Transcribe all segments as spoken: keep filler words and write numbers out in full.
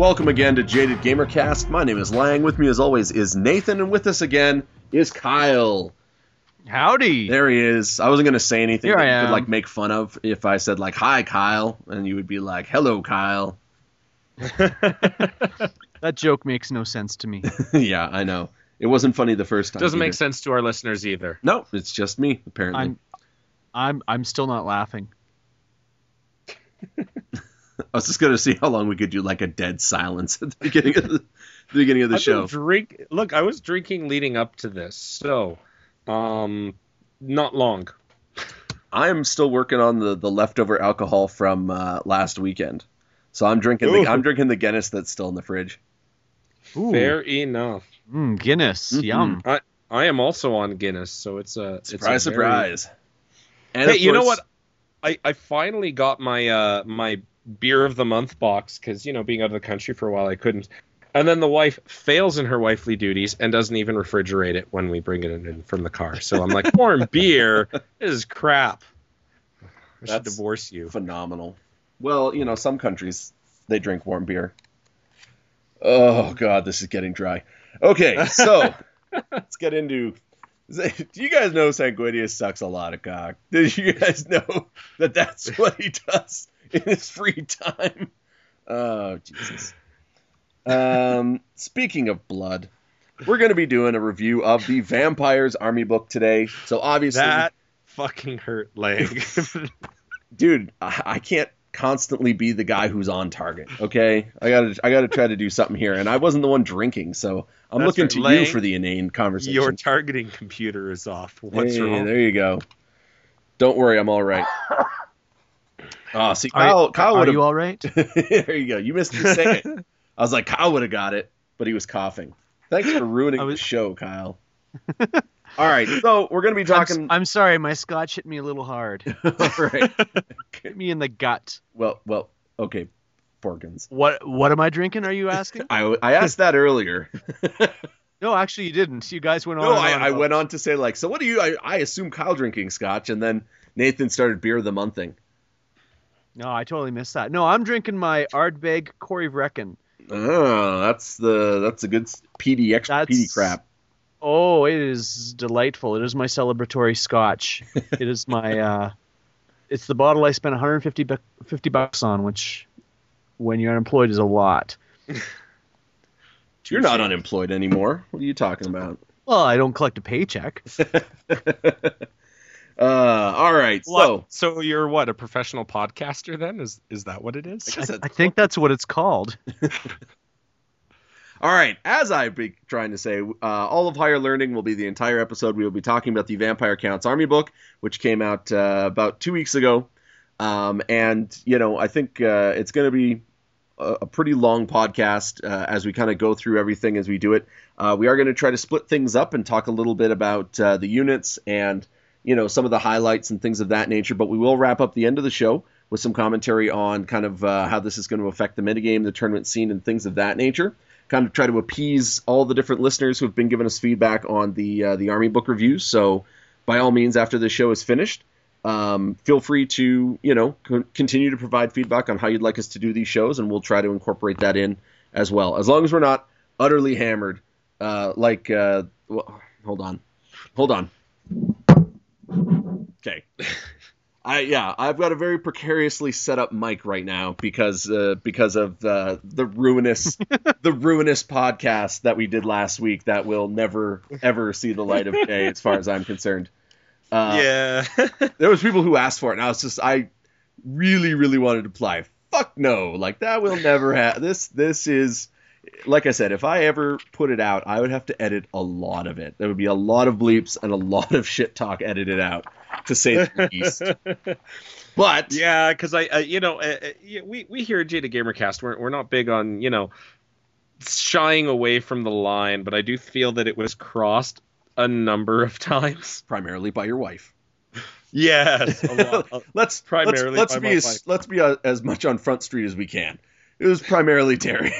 welcome again to Jaded Gamercast. My name is Lang. With me, as always, is Nathan, and with us again is Kyle. Howdy. There he is. I wasn't going to say anything Here that I you could am. like make fun of if I said like, "Hi, Kyle," and you would be like, "Hello, Kyle." That joke makes no sense to me. Yeah, I know. It wasn't funny the first time. Doesn't either. make sense to our listeners either. No, it's just me, apparently. I'm, I'm, I'm still not laughing. I was just going to see how long we could do like a dead silence at the beginning of the, the beginning of the I've show. been drink. Look, I was drinking leading up to this, so um, not long. I am still working on the, the leftover alcohol from uh, last weekend, so I'm drinking the, Ooh. I'm drinking the Guinness that's still in the fridge. Ooh. Fair enough. Mm, Guinness. Mhm. Yum. I I am also on Guinness, so it's a it's Surprise, a very- surprise! And Hey, of you know course- what? I, I finally got my uh my beer of the month box because, you know, being out of the country for a while, I couldn't. And then the wife fails in her wifely duties and doesn't even refrigerate it when we bring it in from the car. So I'm like, warm beer? This is crap. I should That's divorce you. Phenomenal. Well, you know, some countries they drink warm beer. Oh God, this is getting dry. Okay, so let's get into. Do you guys know Sanguinius sucks a lot of cock? Did you guys know that that's what he does in his free time? Oh Jesus. Um, speaking of blood, we're going to be doing a review of the Vampire's Army book today. So obviously, That fucking hurt leg. dude, I, I can't constantly be the guy who's on target. Okay, I gotta, I gotta try to do something here. And I wasn't the one drinking, so I'm That's looking right. to you Lang, for the inane conversation. Your targeting computer is off. What's Hey, wrong? there you go. Don't worry, I'm all right. Oh, see, Are, Kyle, Kyle are would you all right? There you go. You missed me saying it. I was like, Kyle would have got it, but he was coughing. Thanks for ruining I was- the show, Kyle. All right, so we're going to be I'm, talking. s- I'm sorry, my scotch hit me a little hard. all right. Hit me in the gut. Well, well, okay, Porkins. What What am I drinking, are you asking? I, I asked that earlier. No, actually you didn't. You guys went on No, and I, on I about- went on to say, like, so what do you, I, I assume Kyle drinking scotch, and then Nathan started beer of the month thing. No, I totally missed that. No, I'm drinking my Ardbeg Corey Vrecken. Oh, that's the, that's a good P D, extra That's- P D crap. Oh, it is delightful. It is my celebratory scotch. It is my, uh, it's the bottle I spent one hundred fifty, bu- fifty bucks on, which, when you're unemployed, is a lot. You're not unemployed anymore. What are you talking about? Well, I don't collect a paycheck. uh, all right, so What? So you're what, a professional podcaster then? Is is that what it is? I guess that's- I think that's what it's called. all right, as I've been trying to say, uh, all of Higher Learning will be the entire episode. We will be talking about the Vampire Counts Army book, which came out uh, about two weeks ago. Um, and, you know, I think uh, it's going to be a, a pretty long podcast uh, as we kind of go through everything as we do it. Uh, we are going to try to split things up and talk a little bit about uh, the units and, you know, some of the highlights and things of that nature. But we will wrap up the end of the show with some commentary on kind of uh, how this is going to affect the minigame, the tournament scene, and things of that nature. Kind of try to appease all the different listeners who have been giving us feedback on the uh, the Army book reviews. So by all means, after the show is finished, um, feel free to, you know, co- continue to provide feedback on how you'd like us to do these shows, and we'll try to incorporate that in as well. As long as we're not utterly hammered, uh, like, uh, well, hold on, hold on. Okay. I yeah, I've got a very precariously set up mic right now because uh, because of uh, the ruinous the ruinous podcast that we did last week that will never ever see the light of day as far as I'm concerned. Uh, Yeah. there was people who asked for it, and I was just I really really wanted to apply. Fuck no, like that will never happen. This this is. Like I said, if I ever put it out, I would have to edit a lot of it. There would be a lot of bleeps and a lot of shit talk edited out, to say the least. But Yeah, because I, uh, you know, uh, uh, yeah, we we here at Jada Gamercast, we're we're not big on, you know, shying away from the line, but I do feel that it was crossed a number of times. primarily by your wife. Yes, a lot. let's Primarily let's, let's by be my as, wife. let's be uh as much on Front Street as we can. It was primarily Terry.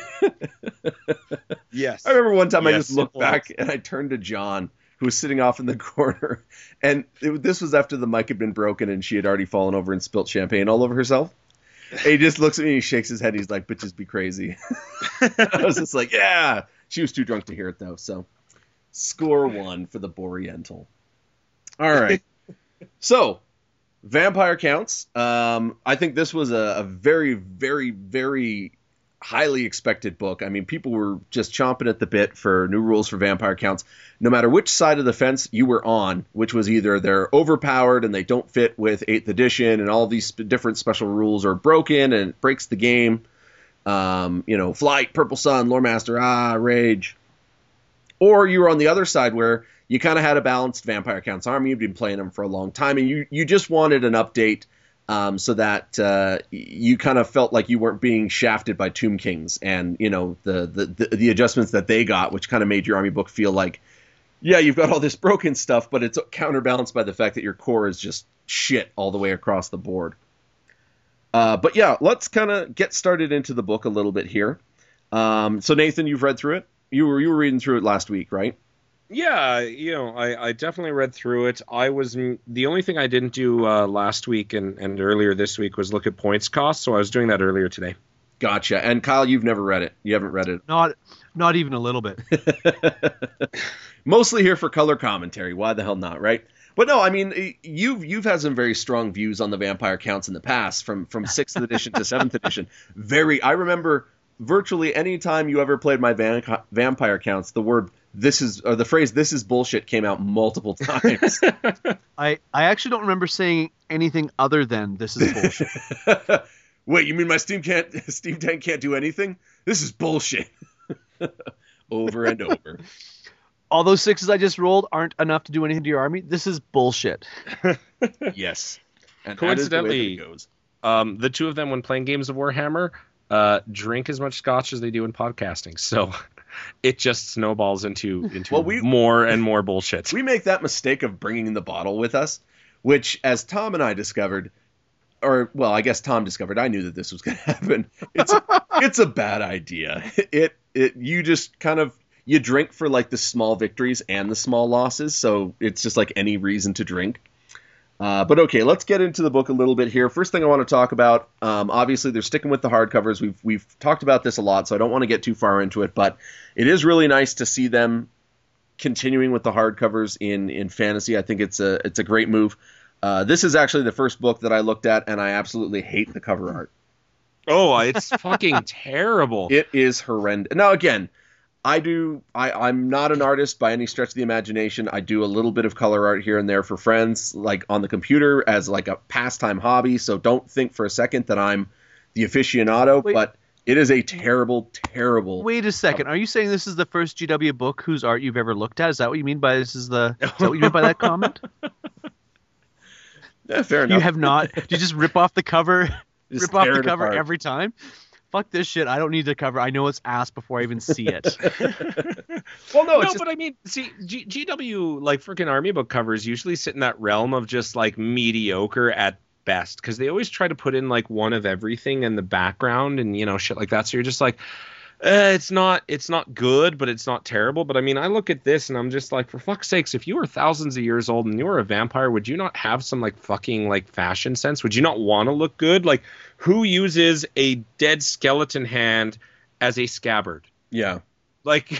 Yes. I remember one time I Yes, just looked it back was. and I turned to John, who was sitting off in the corner, and it, this was after the mic had been broken and she had already fallen over and spilt champagne all over herself. he just looks at me and he shakes his head and he's like, bitches be crazy. I was just like, yeah. She was too drunk to hear it, though. So, score one for the Boreal. All right. So, Vampire Counts. Um, I think this was a, a very, very, very highly expected book. I mean, people were just chomping at the bit for new rules for Vampire Counts. No matter which side of the fence you were on, which was either they're overpowered and they don't fit with eighth edition and all these sp- different special rules are broken and it breaks the game. Um, you know, Flight, Purple Sun, Lore Master, ah, Rage. Or you were on the other side where you kind of had a balanced Vampire Counts army. You've been playing them for a long time, and you, you just wanted an update um, so that uh, you kind of felt like you weren't being shafted by Tomb Kings and, you know, the, the, the, the adjustments that they got, which kind of made your army book feel like, yeah, you've got all this broken stuff, but it's counterbalanced by the fact that your core is just shit all the way across the board. Uh, but yeah, let's kind of get started into the book a little bit here. Um, so Nathan, you've read through it? You were you were reading through it last week, right? Yeah, you know, I, I definitely read through it. I was the only thing I didn't do uh, last week and, and earlier this week was look at points cost, so I was doing that earlier today. Gotcha. And Kyle, you've never read it. You haven't read it. Not not even a little bit. Mostly here for color commentary. Why the hell not, right? But no, I mean, you've you've had some very strong views on the Vampire Counts in the past, from from sixth edition to seventh edition. Very, I remember virtually any time you ever played my Van, Vampire Counts, the word "this is" or the phrase "this is bullshit" came out multiple times. I I actually don't remember saying anything other than "this is bullshit." Wait, you mean my Steam can't Steam Tank can't do anything? This is bullshit. Over and over. All those sixes I just rolled aren't enough to do anything to your army. This is bullshit. Yes. And coincidentally, the, goes. Um, the two of them, when playing games of Warhammer, uh, drink as much scotch as they do in podcasting. So it just snowballs into into well, we, more and more bullshit. We make that mistake of bringing the bottle with us, which, as Tom and I discovered, or well, I guess Tom discovered. I knew that this was going to happen. It's it's a bad idea. It it you just kind of. You drink for like the small victories and the small losses, so it's just like any reason to drink. Uh, but okay, let's get into the book a little bit here. First thing I want to talk about, um, obviously they're sticking with the hardcovers. We've we've talked about this a lot, so I don't want to get too far into it, but it is really nice to see them continuing with the hardcovers in in fantasy. I think it's a it's a great move. Uh, this is actually the first book that I looked at, and I absolutely hate the cover art. Oh, it's fucking terrible. It is horrendous. Now again. I do. I, I'm not an artist by any stretch of the imagination. I do a little bit of color art here and there for friends, like on the computer as like a pastime hobby. So don't think for a second that I'm the aficionado. Wait, but it is a terrible, terrible. Wait a second. Are you saying this is the first G W book whose art you've ever looked at? Is that what you mean by this? Is the is that what you mean by that comment? Yeah, fair enough. You have not. Do you just rip off the cover? Just rip off the cover apart. every time? Fuck this shit. I don't need the cover. I know it's ass before I even see it. Well, no, no just... but I mean, see, G- GW, like, freaking army book covers usually sit in that realm of just, like, mediocre at best. Because they always try to put in, like, one of everything in the background and, you know, shit like that. So you're just like, eh, it's not it's not good, but it's not terrible. But, I mean, I look at this and I'm just like, for fuck's sakes, if you were thousands of years old and you were a vampire, would you not have some, like, fucking, like, fashion sense? Would you not want to look good? Like, who uses a dead skeleton hand as a scabbard? Yeah. Like,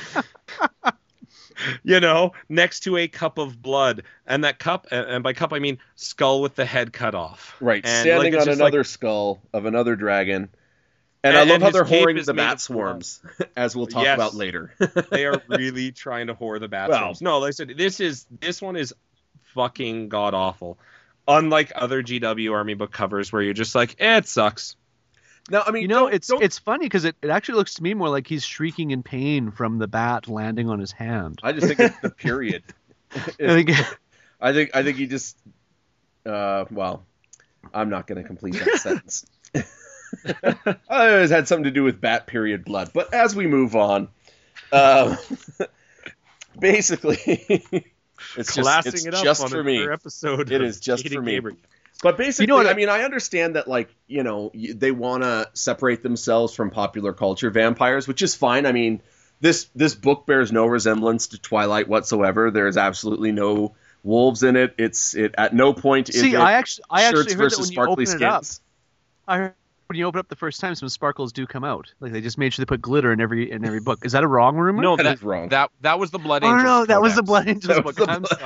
you know, next to a cup of blood. And that cup, and by cup I mean skull with the head cut off. Right, and standing like, on another like, skull of another dragon. And, and I love and how they're whoring the bat swarms, as we'll talk yes, about later. They are really trying to whore the bat well, swarms. No, like I said, this is this one is fucking god awful. Unlike other G W army book covers where you're just like, eh, it sucks. Now, I mean, you know, don't, it's don't... it's funny because it, it actually looks to me more like he's shrieking in pain from the bat landing on his hand. I just think it's the period. It's, I think I think I think he just uh, well, I'm not going to complete that sentence. It always had something to do with bat period blood. But as we move on, uh, basically, it's classing just, it's it up just on for me. Episode it is just for me. Gabriel. But basically, you know what I mean, I understand that, like, you know, they want to separate themselves from popular culture vampires, which is fine. I mean, this this book bears no resemblance to Twilight whatsoever. There is absolutely no wolves in it. It's it at no point is See, it I actually, I shirts actually heard versus that when you sparkly open it up. skins. I heard when you open up the first time, some sparkles do come out. Like they just made sure they put glitter in every in every book. Is that a wrong rumor? No, That that is wrong. That that was the Blood Oh Angels. no, that was the Codex. Blood Angels That was book. the I'm Blood-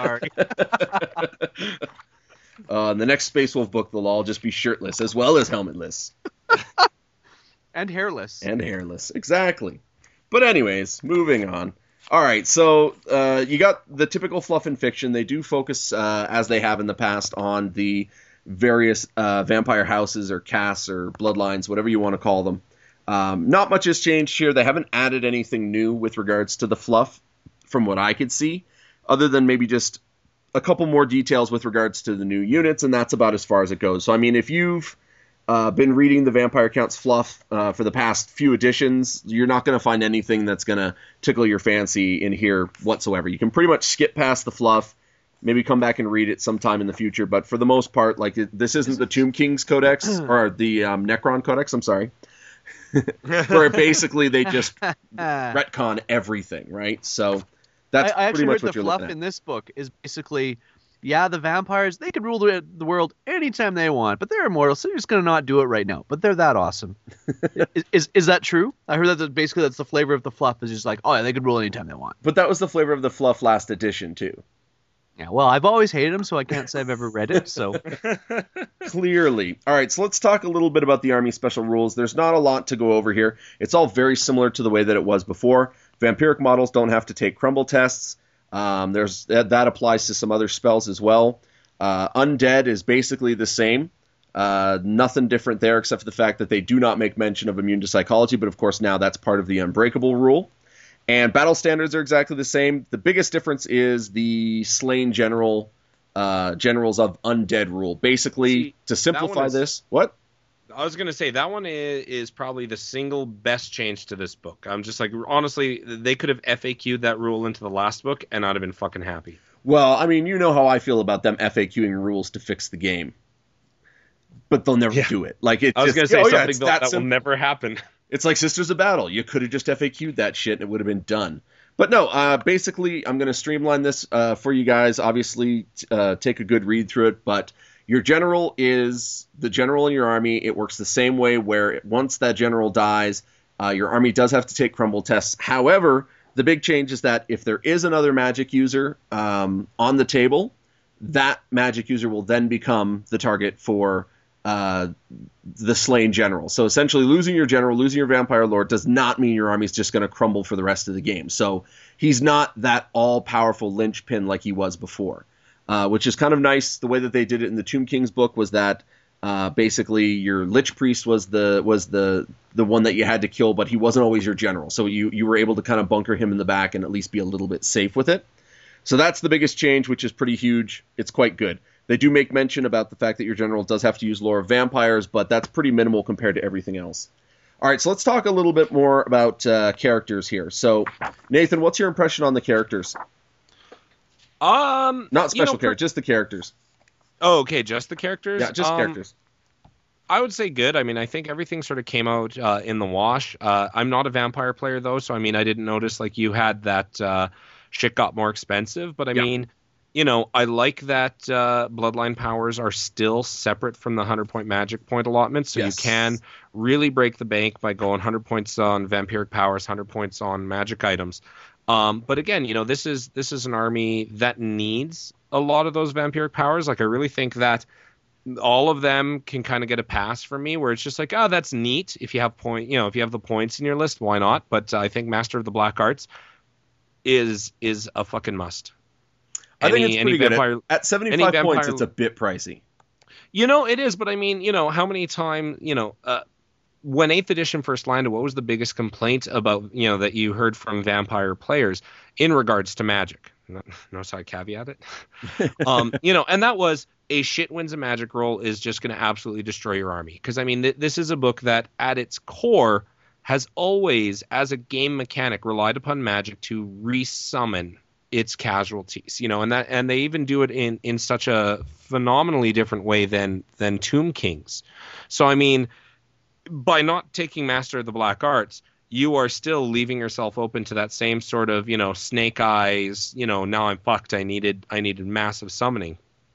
sorry. Uh, in the next Space Wolf book, they'll all just be shirtless as well as helmetless And hairless. and hairless. Exactly. But anyways, moving on. All right, so uh, you got the typical fluff in fiction. They do focus, uh, as they have in the past, on the various uh, vampire houses or castes or bloodlines, whatever you want to call them. Um, not much has changed here. They haven't added anything new with regards to the fluff, from what I could see, other than maybe just a couple more details with regards to the new units, and that's about as far as it goes. So, I mean, if you've uh, been reading the Vampire Counts fluff uh, for the past few editions, you're not going to find anything that's going to tickle your fancy in here whatsoever. You can pretty much skip past the fluff, maybe come back and read it sometime in the future, but for the most part, like it, this isn't the Tomb Kings Codex, or the um, Necron Codex, I'm sorry, where basically they just retcon everything, right? So that's I, I pretty actually much heard what the you're fluff looking at. in this book is basically, yeah, the vampires, they can rule the, the world anytime they want, but they're immortal, so they're just going to not do it right now. But they're that awesome. is, is is that true? I heard that the, basically that's the flavor of the fluff is just like, oh, yeah, they can rule anytime they want. But that was the flavor of the fluff last edition, too. Yeah, well, I've always hated them, so I can't say I've ever read it, so... Clearly. All right, so let's talk a little bit about the Army Special Rules. There's not a lot to go over here. It's all very similar to the way that it was before. Vampiric models don't have to take crumble tests. Um, there's that, that applies to some other spells as well. Uh, Undead is basically the same. Uh, nothing different there except for the fact that they do not make mention of immune to psychology, but of course now that's part of the Unbreakable rule. And battle standards are exactly the same. The biggest difference is the slain general uh, generals of undead rule. Basically, See, to simplify is- this, what? I was going to say that one is, is probably the single best change to this book. I'm just like, honestly, they could have F A Q'd that rule into the last book, and I'd have been fucking happy. Well, I mean, you know how I feel about them FAQing rules to fix the game, but they'll never Yeah. do it. Like it's I was just, going to say oh, yeah, something it's that, that that will simple. never happen. It's like Sisters of Battle. You could have just F A Q'd that shit and it would have been done. But no, uh, basically, I'm going to streamline this uh, for you guys. Obviously, uh, take a good read through it. But your general is the general in your army. It works the same way where once that general dies, uh, your army does have to take crumble tests. However, the big change is that if there is another magic user um, on the table, that magic user will then become the target for uh, the slain general. So essentially losing your general, losing your vampire lord does not mean your army is just going to crumble for the rest of the game. So he's not that all-powerful linchpin like he was before, uh, which is kind of nice. The way that they did it in the Tomb Kings book was that uh, basically your Lich Priest was the was the the one that you had to kill, but he wasn't always your general. So you, you were able to kind of bunker him in the back and at least be a little bit safe with it. So that's the biggest change, which is pretty huge. It's quite good. They do make mention about the fact that your general does have to use lore of vampires, but that's pretty minimal compared to everything else. All right, so let's talk a little bit more about uh, characters here. So, Nathan, what's your impression on the characters? Um, Not you know, special per- characters, just the characters. Oh, okay, just the characters? Yeah, just Um, characters. I would say good. I mean, I think everything sort of came out uh, in the wash. Uh, I'm not a vampire player, though, so I mean, I didn't notice, like, you had that uh, shit got more expensive, but I Yeah. mean... You know, I like that uh, Bloodline powers are still separate from the one hundred point magic point allotment, so Yes. you can really break the bank by going one hundred points on vampiric powers, one hundred points on magic items. Um, but again, you know, this is this is an army that needs a lot of those vampiric powers. Like, I really think that all of them can kind of get a pass from me, where it's just like, oh, that's neat. If you have point, you know, if you have the points in your list, why not? But uh, I think Master of the Black Arts is is a fucking must. I think Any- it's any pretty good. vampire- At, at seventy-five any points, vampire- it's a bit pricey. You know, it is, but I mean, you know, how many times, you know, uh, when eighth edition first landed, what was the biggest complaint about, you know, that you heard from vampire players in regards to magic? No- Notice how I caveat it. um, you know, and that was a shit wins a magic roll is just going to absolutely destroy your army. Because, I mean, th- this is a book that at its core has always, as a game mechanic, relied upon magic to resummon its casualties, you know, and that, and they even do it in, in such a phenomenally different way than, than Tomb Kings. So, I mean, by not taking Master of the Black Arts, you are still leaving yourself open to that same sort of, you know, snake eyes, you know, now I'm fucked. I needed, I needed massive summoning.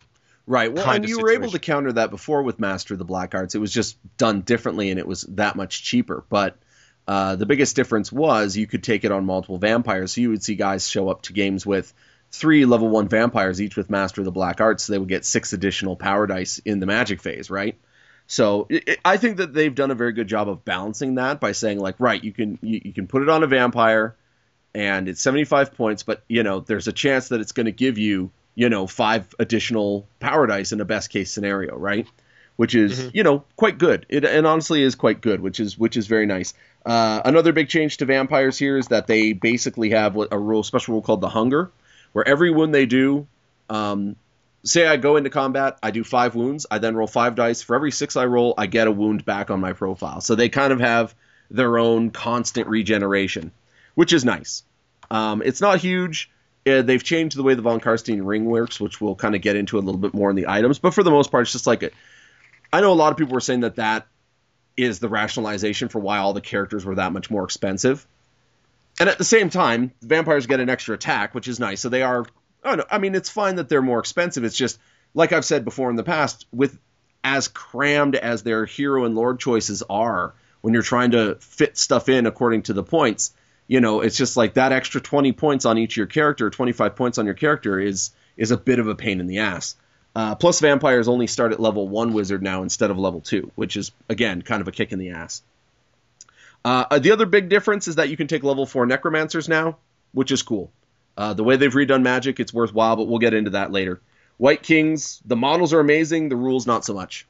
Right. Well, kind and of you were able to situation. counter that before with Master of the Black Arts. It was just done differently, and it was that much cheaper. But uh, the biggest difference was you could take it on multiple vampires. So you would see guys show up to games with three level one vampires, each with Master of the Black Arts. So they would get six additional power dice in the magic phase, right? So it, it, I think that they've done a very good job of balancing that by saying, like, right, you can you, you can put it on a vampire, and it's seventy-five points, but, you know, there's a chance that it's going to give you, you know, five additional power dice in a best case scenario, right? Which is, mm-hmm. you know, quite good. It and honestly is quite good, which is which is very nice. Uh, another big change to vampires here is that they basically have a rule, special rule called the Hunger, where every wound they do, um, say I go into combat, I do five wounds, I then roll five dice. For every six I roll, I get a wound back on my profile. So they kind of have their own constant regeneration, which is nice. Um, it's not huge. Uh, they've changed the way the Von Karstein ring works, which we'll kind of get into a little bit more in the items. But for the most part, it's just like it. I know a lot of people were saying that that is the rationalization for why all the characters were that much more expensive. And at the same time, vampires get an extra attack, which is nice. So they are, I don't know, I mean, it's fine that they're more expensive. It's just, like I've said before in the past, with as crammed as their hero and lord choices are, when you're trying to fit stuff in according to the points, you know, it's just like that extra twenty points on each of your character, twenty-five points on your character is is a bit of a pain in the ass. Uh, plus, vampires only start at level one wizard now instead of level two, which is, again, kind of a kick in the ass. Uh, the other big difference is that you can take level four necromancers now, which is cool. Uh, the way they've redone magic, it's worthwhile, but we'll get into that later. White Kings, the models are amazing, the rules not so much.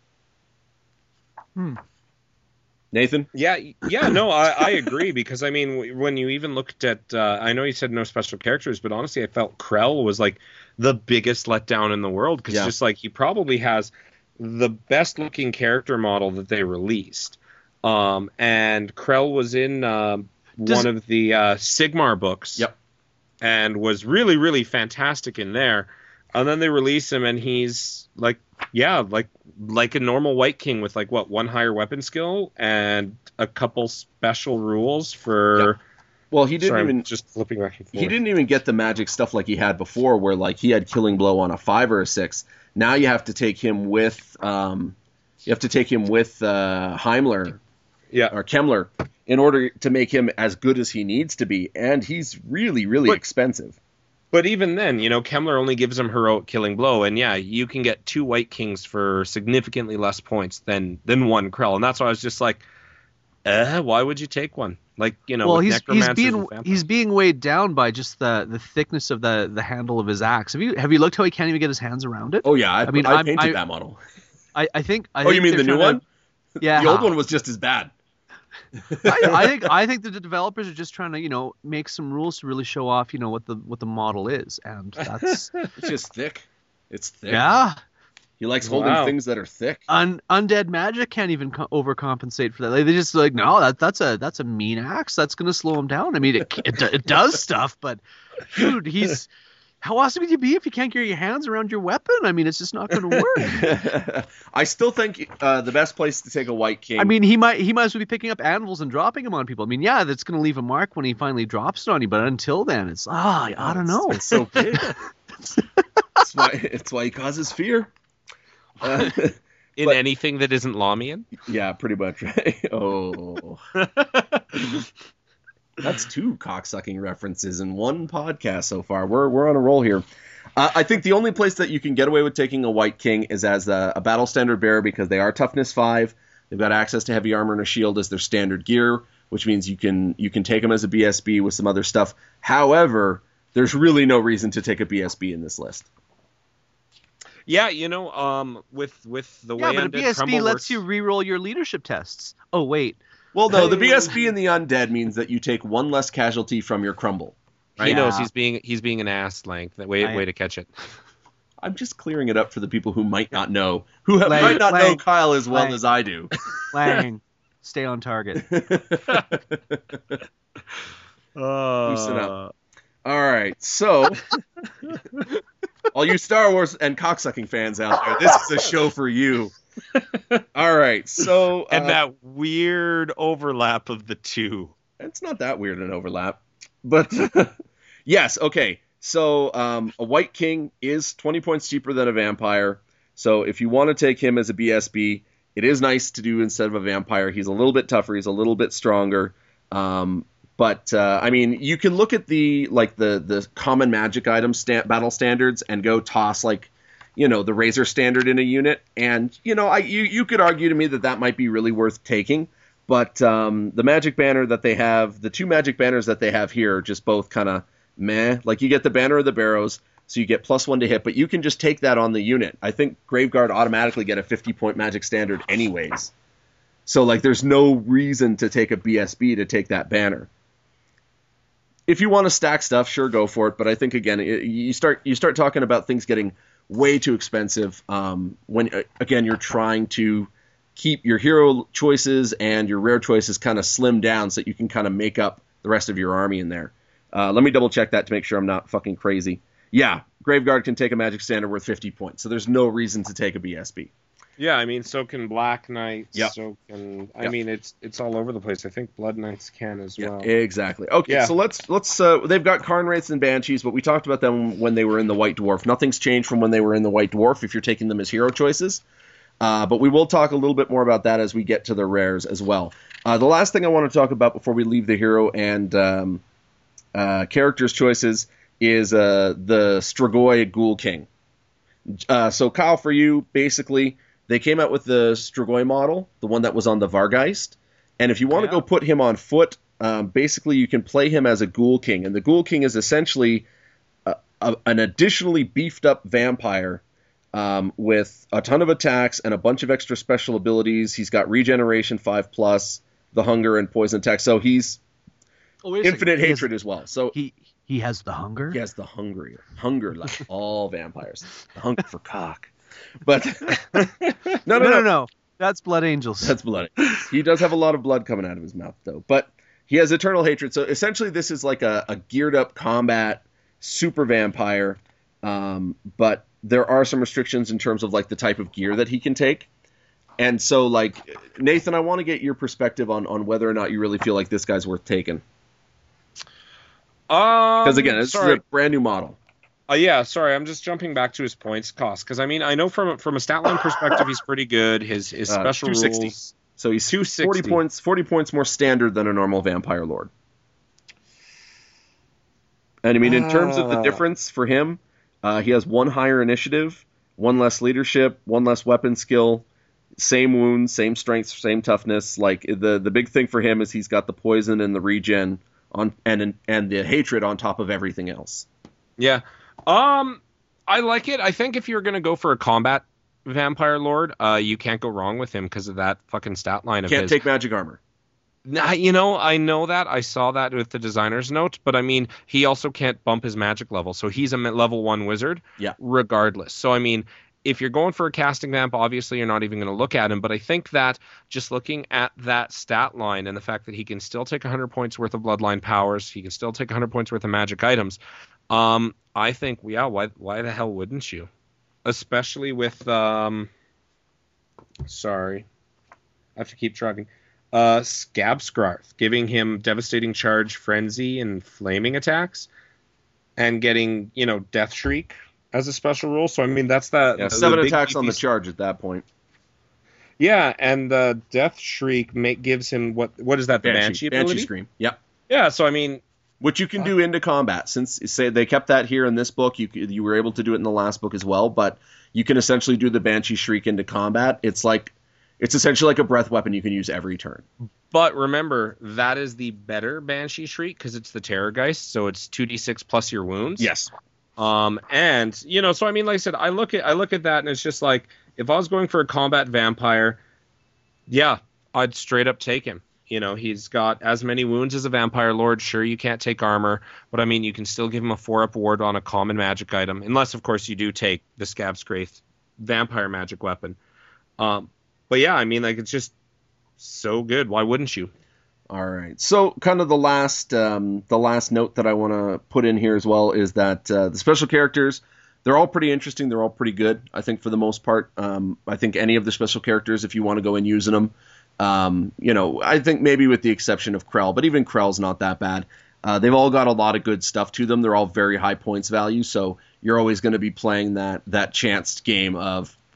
Hmm. Nathan? Yeah, yeah, no, I, I agree, because, I mean, when you even looked at, uh, I know you said no special characters, but honestly, I felt Krell was, like, the biggest letdown in the world, because yeah. just, like, he probably has the best-looking character model that they released. Um, and Krell was in uh, Does... one of the uh, Sigmar books, yep. and was really, really fantastic in there. And then they release him, and he's, like, yeah, like like a normal White King with, like, what, one higher weapon skill and a couple special rules for... Yep. Well, he didn't Sorry, even... I'm just flipping back and forth. He didn't even get the magic stuff like he had before, where, like, he had Killing Blow on a five or a six. Now you have to take him with... Um, you have to take him with uh, Heimler, yeah, or Kemmler, in order to make him as good as he needs to be, and he's really, really but, expensive. But even then, you know, Kemmler only gives him heroic Killing Blow, and yeah, you can get two White Kings for significantly less points than than one Krell, and that's why I was just like, uh, why would you take one? Like, you know, well, with he's he's being and he's being weighed down by just the, the thickness of the, the handle of his axe. Have you have you looked how he can't even get his hands around it? Oh yeah, I, I mean, I I'm- painted I- that model. I, I think. I Oh, think you mean they're the new trying one? to- Yeah, The old one was just as bad. I, I think I think that the developers are just trying to, you know, make some rules to really show off, you know, what the what the model is, and that's It's just thick. It's thick. yeah. He likes holding Wow. things that are thick. Un, undead magic can't even co- overcompensate for that. Like, they just like, no, that that's a that's a mean axe. That's gonna slow him down. I mean, it it, it does stuff, but dude, he's how awesome would you be if you can't get your hands around your weapon? I mean, it's just not going to work. I still think uh, the best place to take a White King. I mean, he might he might as well be picking up anvils and dropping them on people. I mean, yeah, that's going to leave a mark when he finally drops it on you. But until then, it's ah, I don't know. It's so big. It's why it's why he causes fear. Uh, in but- anything that isn't Lamian. yeah, pretty much. Right? Oh, that's two cocksucking references in one podcast so far. We're we're on a roll here. Uh, I think the only place that you can get away with taking a White King is as a, a battle standard bearer, because they are toughness five. They've got access to heavy armor and a shield as their standard gear, which means you can you can take them as a B S B with some other stuff. However, there's really no reason to take a B S B in this list. Yeah, you know, um, with with the Yeah, way but a Undead B S B Crumble lets works- you re-roll your leadership tests. Oh wait, Well, no, the B S B and the undead means that you take one less casualty from your crumble. He Yeah. knows he's being he's being an ass length. Way I- way to catch it. I'm just clearing it up for the people who might not know, who have, Lang- might not know Lang- Kyle as well Lang. as I do. Lang, stay on target. Loosen up. All right, so all you Star Wars and cocksucking fans out there, this is a show for you. All right, so uh, And that weird overlap of the two. it's not that weird an overlap, but yes, okay. So um, a White King is twenty points cheaper than a vampire. So if you want to take him as a B S B, it is nice to do instead of a vampire. He's a little bit tougher. He's a little bit stronger. Um, but uh, I mean, you can look at the like the the common magic item sta- battle standards and go toss like, you know, the Razor standard in a unit, and you know, I you you could argue to me that that might be really worth taking. But um, the magic banner that they have, the two magic banners that they have here, are just both kind of meh. Like you get the banner of the Barrows, so you get plus one to hit, but you can just take that on the unit. I think Graveguard automatically get a fifty point magic standard anyways. So like there's no reason to take a B S B to take that banner. If you want to stack stuff, sure, go for it. But I think again, it, you start you start talking about things getting way too expensive um, when again you're trying to keep your hero choices and your rare choices kind of slimmed down so that you can kind of make up the rest of your army in there. Uh, let me double check that to make sure I'm not fucking crazy. Yeah, Graveguard can take a magic standard worth fifty points, so there's no reason to take a B S B. Yeah, I mean, so can Black Knights. Yep. So can I Yep. mean, it's it's all over the place. I think Blood Knights can as Yeah, well. exactly. Okay, Yeah. so let's let's. Uh, they've got Karn Wraiths and Banshees, but we talked about them when they were in the White Dwarf. Nothing's changed from when they were in the White Dwarf if you're taking them as hero choices. Uh, but we will talk a little bit more about that as we get to the rares as well. Uh, the last thing I want to talk about before we leave the hero and um, uh, characters choices is uh, the Strigoi Ghoul King. Uh, so Kyle, for you, basically, they came out with the Strigoi model, the one that was on the Vargeist. And if you want Yeah. to go put him on foot, um, basically you can play him as a Ghoul King. And the Ghoul King is essentially a, a, an additionally beefed up vampire um, with a ton of attacks and a bunch of extra special abilities. He's got regeneration five plus, the hunger and poison attack. So he's Oh, wait a infinite second. He has- hatred as well. So He he has the hunger. he has the hungry hunger like all vampires, the hunger for cock. But no, no, No, no, no. That's Blood Angels. that's bloody. He does have a lot of blood coming out of his mouth, though. But he has eternal hatred. So essentially, this is like a, a geared up combat super vampire. Um, but there are some restrictions in terms of like the type of gear that he can take. And so, like Nathan, I want to get your perspective on on whether or not you really feel like this guy's worth taking. Um, Because again, this sorry. is a brand new model. Uh, yeah, sorry, I'm just jumping back to his points cost because I mean I know from from a stat line perspective he's pretty good. His his Uh, special two sixty. rules. So he's two sixty. forty points, forty points more standard than a normal vampire lord. And I mean, in terms of the Uh. difference for him, uh, he has one higher initiative, one less leadership, one less weapon skill, same wounds, same strength, same toughness. Like the the big thing for him is he's got the poison and the regen on and and the hatred on top of everything else. Yeah. Um, I like it. I think if you're gonna go for a combat vampire lord, uh, you can't go wrong with him because of that fucking stat line of Can't his. take magic armor. Nah, you know, I know that. I saw that with the designer's note, but I mean, he also can't bump his magic level, so he's a mi- level one wizard. Yeah. Regardless. So I mean, if you're going for a casting vamp, obviously you're not even going to look at him. But I think that just looking at that stat line and the fact that he can still take one hundred points worth of bloodline powers, he can still take one hundred points worth of magic items. Um, I think, yeah, why why the hell wouldn't you? Especially with, um, sorry, I have to keep trucking. Uh, Scab Scarth, giving him devastating charge, frenzy, and flaming attacks, and getting, you know, Death Shriek as a special rule. So I mean, that's that. Yeah, the seven big attacks on the beefy- charge at that point. Yeah, and the Death Shriek make, gives him what? What is that? The Banshee, ability. Banshee scream. Yep. Yeah. So I mean, Which you can do into combat. Since say they kept that here in this book, you you were able to do it in the last book as well. But you can essentially do the Banshee Shriek into combat. It's like it's essentially like a breath weapon you can use every turn. but remember that is the better Banshee Shriek because it's the Terrorgeist, so it's two d six plus your wounds. Yes. Um, and you know, so I mean, like I said, I look at I look at that, and it's just like if I was going for a combat vampire, yeah, I'd straight up take him. You know, he's got as many wounds as a vampire lord. Sure, you can't take armor, but I mean, you can still give him a four up ward on a common magic item, unless of course you do take the Scab Scarth vampire magic weapon. Um, but yeah, I mean, like it's just so good. Why wouldn't you? All right. So, kind of the last um, the last note that I want to put in here as well is that uh, the special characters, they're all pretty interesting. They're all pretty good, I think, for the most part. Um, I think any of the special characters, if you want to go in using them, um, you know, I think maybe with the exception of Krell, but even Krell's not that bad. Uh, they've all got a lot of good stuff to them. They're all very high points value, so you're always going to be playing that that chanced game of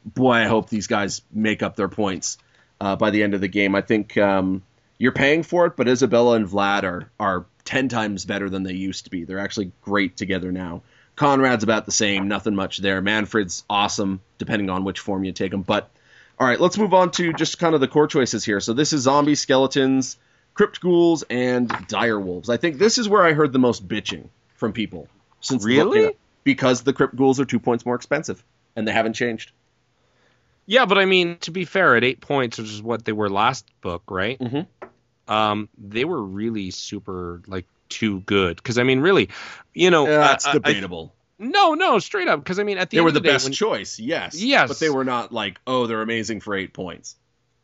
boy, I hope these guys make up their points uh, by the end of the game. I think um, you're paying for it, but Isabella and Vlad are are ten times better than they used to be. They're actually great together now. Conrad's about the same, nothing much there. Manfred's awesome, depending on which form you take him. But all right, let's move on to just kind of the core choices here. So this is zombies, skeletons, crypt ghouls, and dire wolves. I think this is where I heard the most bitching from people since the book came out, Really? because the crypt ghouls are two points more expensive, and they haven't changed. Yeah, but I mean, to be fair, at eight points, which is what they were last book, right? Mm-hmm. Um, they were really super, like, too good. Because, I mean, really, you know... Yeah, that's I- I- debatable. No, no, straight up. Because, I mean, at the They end were of the the, day, best when- choice, yes. Yes. But they were not like, oh, they're amazing for eight points.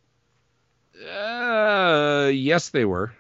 Uh, yes, they were.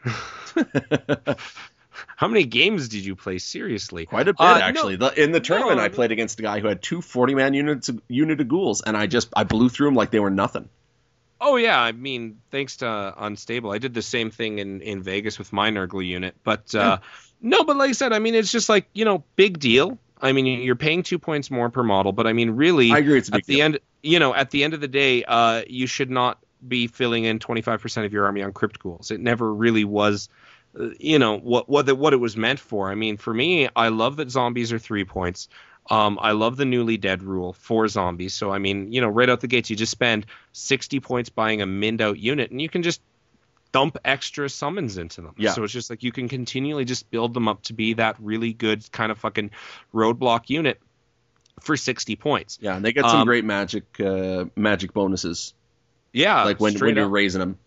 How many games did you play? Seriously, Quite a bit, Uh, no- actually. The, in the tournament, no, I played against a guy who had two forty-man units, unit of ghouls, and I just I blew through them like they were nothing. Oh yeah, I mean, thanks to Unstable, I did the same thing in, in Vegas with my Nurgle unit. But uh, no, but like I said, I mean, it's just like, you know, big deal. I mean, you're paying two points more per model, but I mean, really, I agree, it's a big at the deal. end, you know, at the end of the day, uh, you should not be filling in twenty-five percent of your army on crypt ghouls. It never really was, uh, you know, what what the, what it was meant for. I mean, for me, I love that zombies are three points. Um, I love the newly dead rule for zombies. So, I mean, you know, right out the gates, you just spend sixty points buying a minned out unit, and you can just dump extra summons into them. Yeah. So it's just like you can continually just build them up to be that really good kind of fucking roadblock unit for sixty points. Yeah, and they get some Um, great magic uh, magic bonuses, Yeah. like when, when straight you're up. raising them.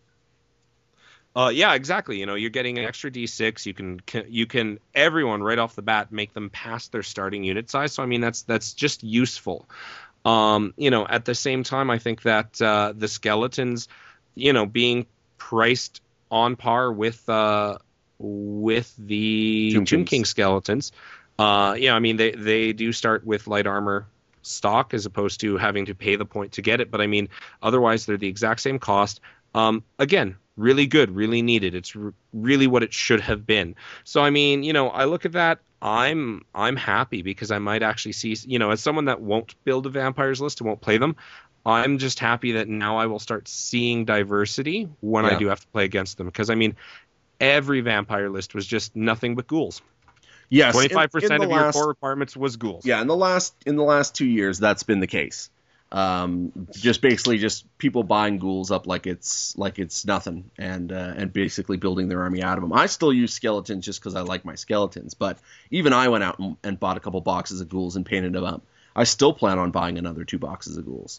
Uh, yeah, exactly. You know, you're getting an extra D six. You can, you can, everyone right off the bat make them past their starting unit size. So I mean, that's that's just useful. Um, you know, at the same time, I think that uh, the skeletons, you know, being priced on par with uh, with the Tomb Tomb Kings. King skeletons. Uh, yeah, I mean, they they do start with light armor stock as opposed to having to pay the point to get it. But I mean, otherwise they're the exact same cost. Um, again, really good, really needed. It's r- really what it should have been. So I mean, you know, I look at that. I'm I'm happy because I might actually see, you know, as someone that won't build a vampires list and won't play them, I'm just happy that now I will start seeing diversity when Yeah. I do have to play against them. Because I mean, every vampire list was just nothing but ghouls. Yes, in- Twenty-five in percent the of your last- core requirements was ghouls. Yeah, in the last in the last two years, that's been the case. Um, just basically just people buying ghouls up like it's like it's nothing, and uh, and basically building their army out of them. I still use skeletons just because I like my skeletons, but even I went out and, and bought a couple boxes of ghouls and painted them up. I still plan on buying another two boxes of ghouls.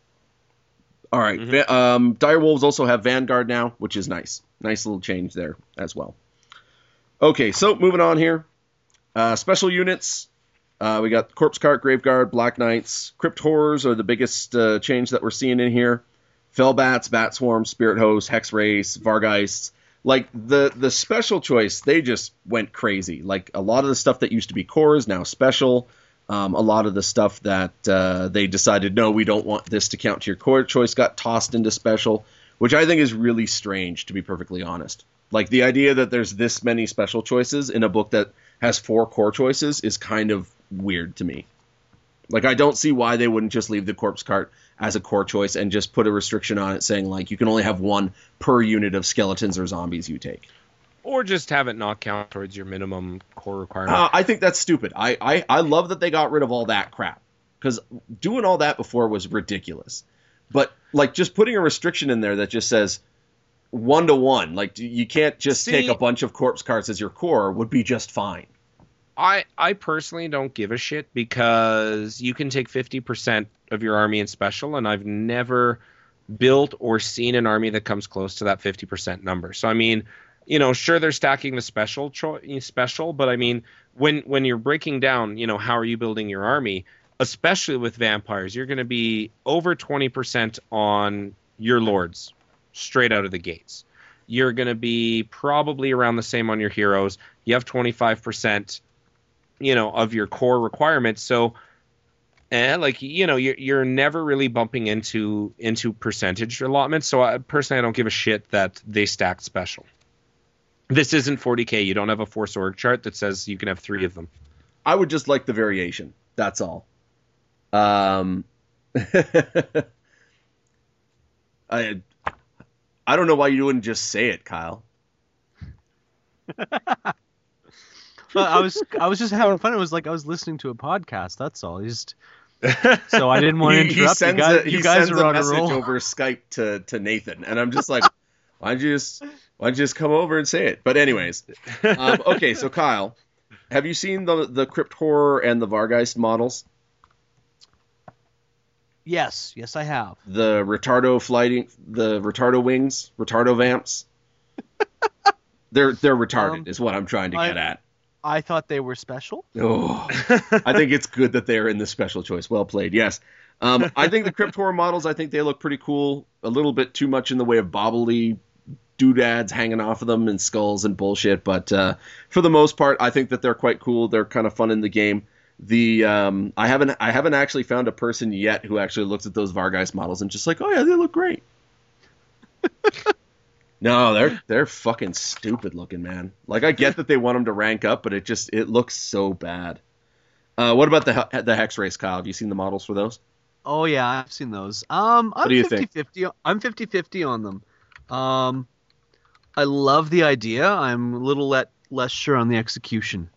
All right, Mhm. Va- um, direwolves also have Vanguard now, which is nice. Nice little change there as well. Okay, so moving on here. Uh, special units. Uh, we got Corpse Cart, Graveguard, Black Knights. Crypt Horrors are the biggest uh, change that we're seeing in here. Fellbats, Bat Swarm, Spirit Host, Hex Race, Vargeists. Like, the, the special choice, they just went crazy. Like, a lot of the stuff that used to be core is now special. Um, a lot of the stuff that uh, they decided, no, we don't want this to count to your core choice, got tossed into special, which I think is really strange, to be perfectly honest. Like, the idea that there's this many special choices in a book that has four core choices is kind of weird to me. Like, I don't see why they wouldn't just leave the Corpse Cart as a core choice and just put a restriction on it saying, like, you can only have one per unit of skeletons or zombies you take. Or just have it not count towards your minimum core requirement. Uh, I think that's stupid. I, I, I love that they got rid of all that crap. Because doing all that before was ridiculous. But, like, just putting a restriction in there that just says one to one, like, you can't just See- take a bunch of Corpse Carts as your core, would be just fine. I, I personally don't give a shit because you can take fifty percent of your army in special, and I've never built or seen an army that comes close to that fifty percent number. So, I mean, you know, sure, they're stacking the special, cho- special, but I mean, when, when you're breaking down, you know, how are you building your army, especially with vampires, you're going to be over twenty percent on your lords straight out of the gates. You're going to be probably around the same on your heroes. You have twenty-five percent, you know, of your core requirements. So, eh, like, you know, you're, you're never really bumping into, into percentage allotments. So I personally, I don't give a shit that they stacked special. This isn't forty K. You don't have a force org chart that says you can have three of them. I would just like the variation. That's all. Um, I I don't know why you wouldn't just say it, Kyle. Well, I was I was just having fun. It was like I was listening to a podcast. That's all. Just so I didn't want to He- he interrupt you sends guys. a, he you guys sends are a on a message roll. over Skype to, to Nathan, and I'm just like, why don't you just why don't you just come over and say it? But anyways, um, okay. So Kyle, have you seen the the Crypt Horror and the Vargeist models? Yes, yes, I have. The retardo flighting, the retardo wings, retardo vamps. they're they're retarded, Um, is what I'm trying to I- get at. I thought they were special. Oh, I think it's good that they're in the special choice. Well played. Yes. Um, I think the Crypt Horror models, I think they look pretty cool. A little bit too much in the way of bobbly doodads hanging off of them and skulls and bullshit. But uh, for the most part, I think that they're quite cool. They're kind of fun in the game. The um, I haven't I haven't actually found a person yet who actually looks at those Vargeist models and just like, oh yeah, they look great. No, they're they're fucking stupid looking, man. Like I get that they want them to rank up, but it just it looks so bad. Uh, what about the he- the Hex Race, Kyle? Have you seen the models for those? Oh yeah, I've seen those. Um, I'm do you think? fifty-fifty. I'm fifty-fifty on them. Um, I love the idea. I'm a little let, less sure on the execution.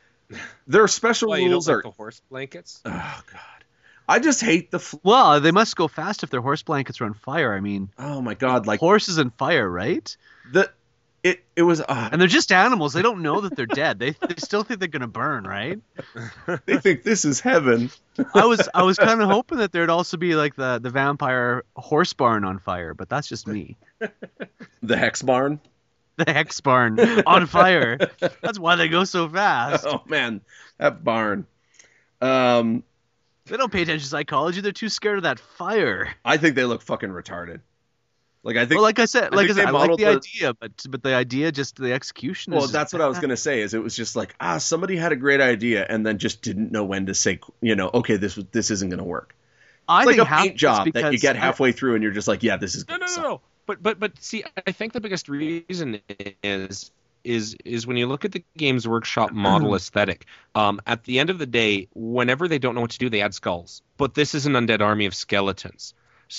Their special Why, you don't rules like are. the horse blankets? Oh god, I just hate the. Fl- Well, they must go fast if their horse blankets are on fire. I mean, oh my god, like horses on fire, right? the it it was. Uh, And they're just animals. They don't know that they're dead. They they still think they're gonna burn, right? they think this is heaven. I was I was kind of hoping that there'd also be like the the vampire horse barn on fire, but that's just me. The Hex Barn. The hex barn on fire. That's why they go so fast. Oh man, that barn. Um, They don't pay attention to psychology. They're too scared of that fire. I think they look fucking retarded. Like I think. Well, like I said, I like I think said, they I like modeled the the- idea, but but the idea, just the execution. Well, is that's what I was gonna say. Is it was just like ah, somebody had a great idea and then just didn't know when to say, you know, okay, this was this isn't gonna work. I It's like think a half paint it's job that you because get I- halfway through and you're just like, yeah, this is No, gonna no, no, suck. no. But but but see, I think the biggest reason is is is when you look at the Games Workshop model aesthetic. Um, at the end of the day, whenever they don't know what to do, they add skulls. But this is an undead army of skeletons.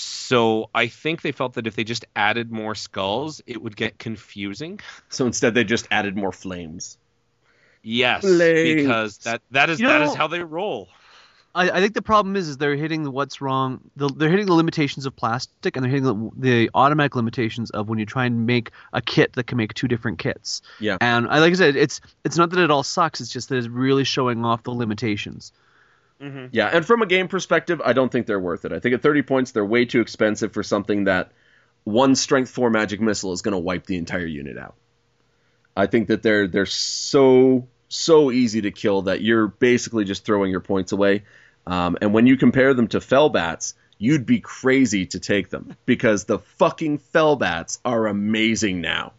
So I think they felt that if they just added more skulls, it would get confusing. So instead, they just added more flames. Yes, Flames. because that that is You that know- is how they roll. I, I think the problem is, is they're hitting the what's wrong. The, they're hitting the limitations of plastic, and they're hitting the, the automatic limitations of when you try and make a kit that can make two different kits. Yeah. And I like I said, it's it's not that it all sucks. It's just that it's really showing off the limitations. Yeah, and from a game perspective, I don't think they're worth it. I think at thirty points, they're way too expensive for something that one strength four magic missile is going to wipe the entire unit out. I think that they're they're so so easy to kill that you're basically just throwing your points away. Um, and when you compare them to Fellbats, you'd be crazy to take them because the fucking Fellbats are amazing now.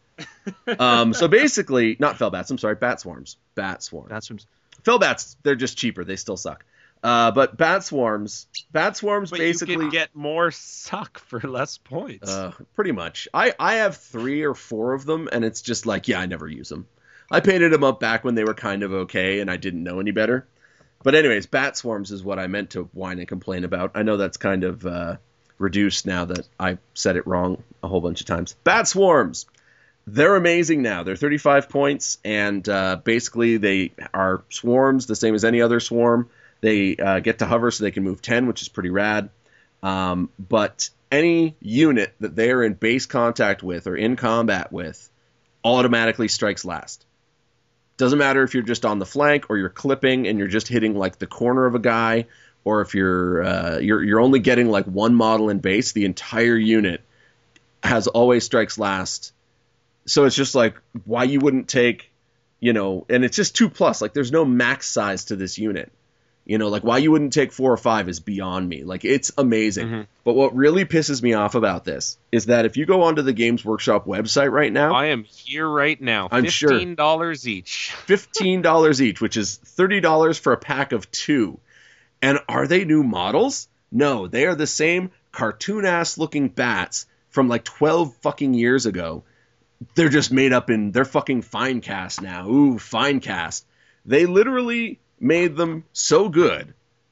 um, so basically, not Fellbats, I'm sorry, Bat Swarms. Bat Swarms. That's what Fellbats, they're just cheaper. They still suck. Uh, but Bat Swarms, Bat Swarms But basically you can get more suck for less points. uh, pretty much. I, I have three or four of them, and it's just like, yeah, I never use them. I painted them up back when they were kind of okay, and I didn't know any better. But anyways, Bat Swarms is what I meant to whine and complain about. I know that's kind of uh, reduced now that I said it wrong a whole bunch of times. Bat Swarms! They're amazing now. They're thirty-five points, and uh, basically they are swarms, the same as any other swarm. They uh, get to hover so they can move ten, which is pretty rad. Um, but any unit that they are in base contact with or in combat with automatically strikes last. Doesn't matter if you're just on the flank or you're clipping and you're just hitting like the corner of a guy, or if you're uh, you're you're only getting like one model in base. The entire unit has always strikes last. So it's just like why you wouldn't take, you know, and it's just two plus. Like there's no max size to this unit. You know, like why you wouldn't take four or five is beyond me. Like it's amazing. Mm-hmm. But what really pisses me off about this is that if you go onto the Games Workshop website right now, I am here right now. I'm sure. fifteen dollars each. fifteen dollars each, which is thirty dollars for a pack of two. And are they new models? No, they are the same cartoon-ass looking bats from like twelve fucking years ago. They're just made up in, they're fucking Finecast now. Ooh, Finecast. They literally made them so good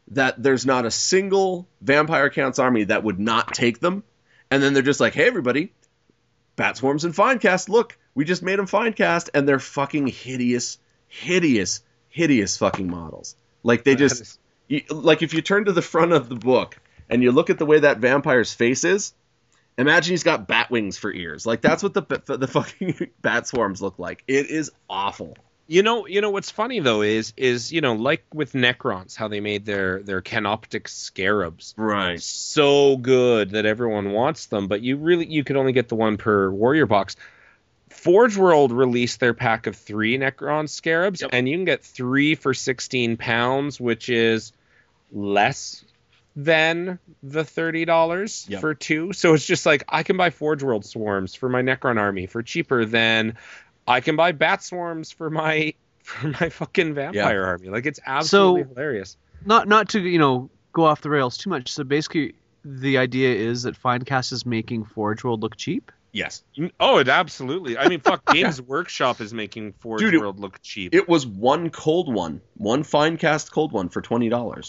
that there's not a single Vampire Counts army that would not take them. And then they're just like, hey, everybody, Bat Swarms and Finecast, look, we just made them Finecast, and they're fucking hideous, hideous, hideous fucking models. Like, they just, you, like, if you turn to the front of the book and you look at the way that vampire's face is, imagine he's got bat wings for ears. Like, that's what the the fucking Bat Swarms look like. It is awful. You know, you know what's funny though is is you know, like with Necrons, how they made their their Canoptic Scarabs, Right? so good that everyone wants them, but you really you could only get the one per warrior box. Forge World released their pack of three Necron Scarabs, yep. and you can get three for sixteen pounds, which is less than the thirty dollars yep. for two. So it's just like, I can buy Forge World Swarms for my Necron army for cheaper than I can buy Bat Swarms for my for my fucking vampire yeah. army. Like, it's absolutely so, hilarious. Not not to, you know, go off the rails too much. So basically, the idea is that Finecast is making Forge World look cheap? Yes. Oh, it absolutely. I mean, fuck, Games Workshop is making Forge Dude, World look cheap. It was one cold one. One Finecast cold one for twenty dollars.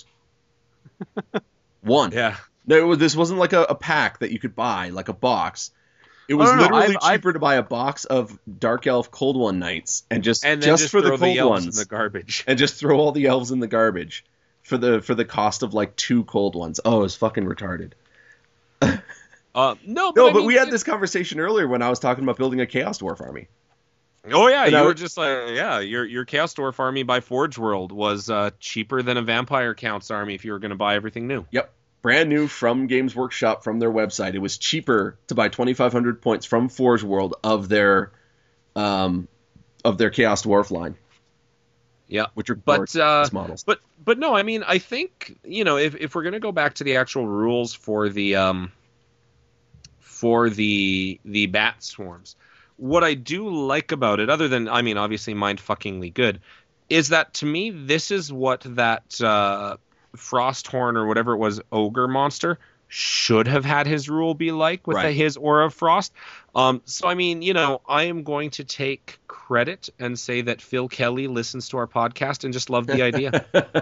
One. Yeah. No, it was, this wasn't like a, a pack that you could buy, like a box. It was oh, no, literally no, I've, cheaper I've... to buy a box of Dark Elf Cold One Knights and just and just, just for the cold the ones in the garbage and just throw all the elves in the garbage for the for the cost of like two cold ones. Oh, it's fucking retarded. uh, no, but, no, I but mean, we had it... this conversation earlier when I was talking about building a Chaos Dwarf army. Oh yeah, and you I... were just like, yeah, your your Chaos Dwarf army by Forge World was uh, cheaper than a Vampire Counts army if you were going to buy everything new. Yep. Brand new from Games Workshop, from their website. It was cheaper to buy twenty-five hundred points from Forge World of their um, of their Chaos Dwarf line. Yeah, which are but uh, models. But but no, I mean, I think, you know, if if we're gonna go back to the actual rules for the um for the the Bat Swarms, what I do like about it, other than, I mean, obviously mind-fuckingly good, is that to me this is what that uh, Frosthorn or whatever it was, ogre monster, should have had his rule be like with right. the, his Aura of Frost. Um, so, I mean, you know, I am going to take credit and say that Phil Kelly listens to our podcast and just loved the idea.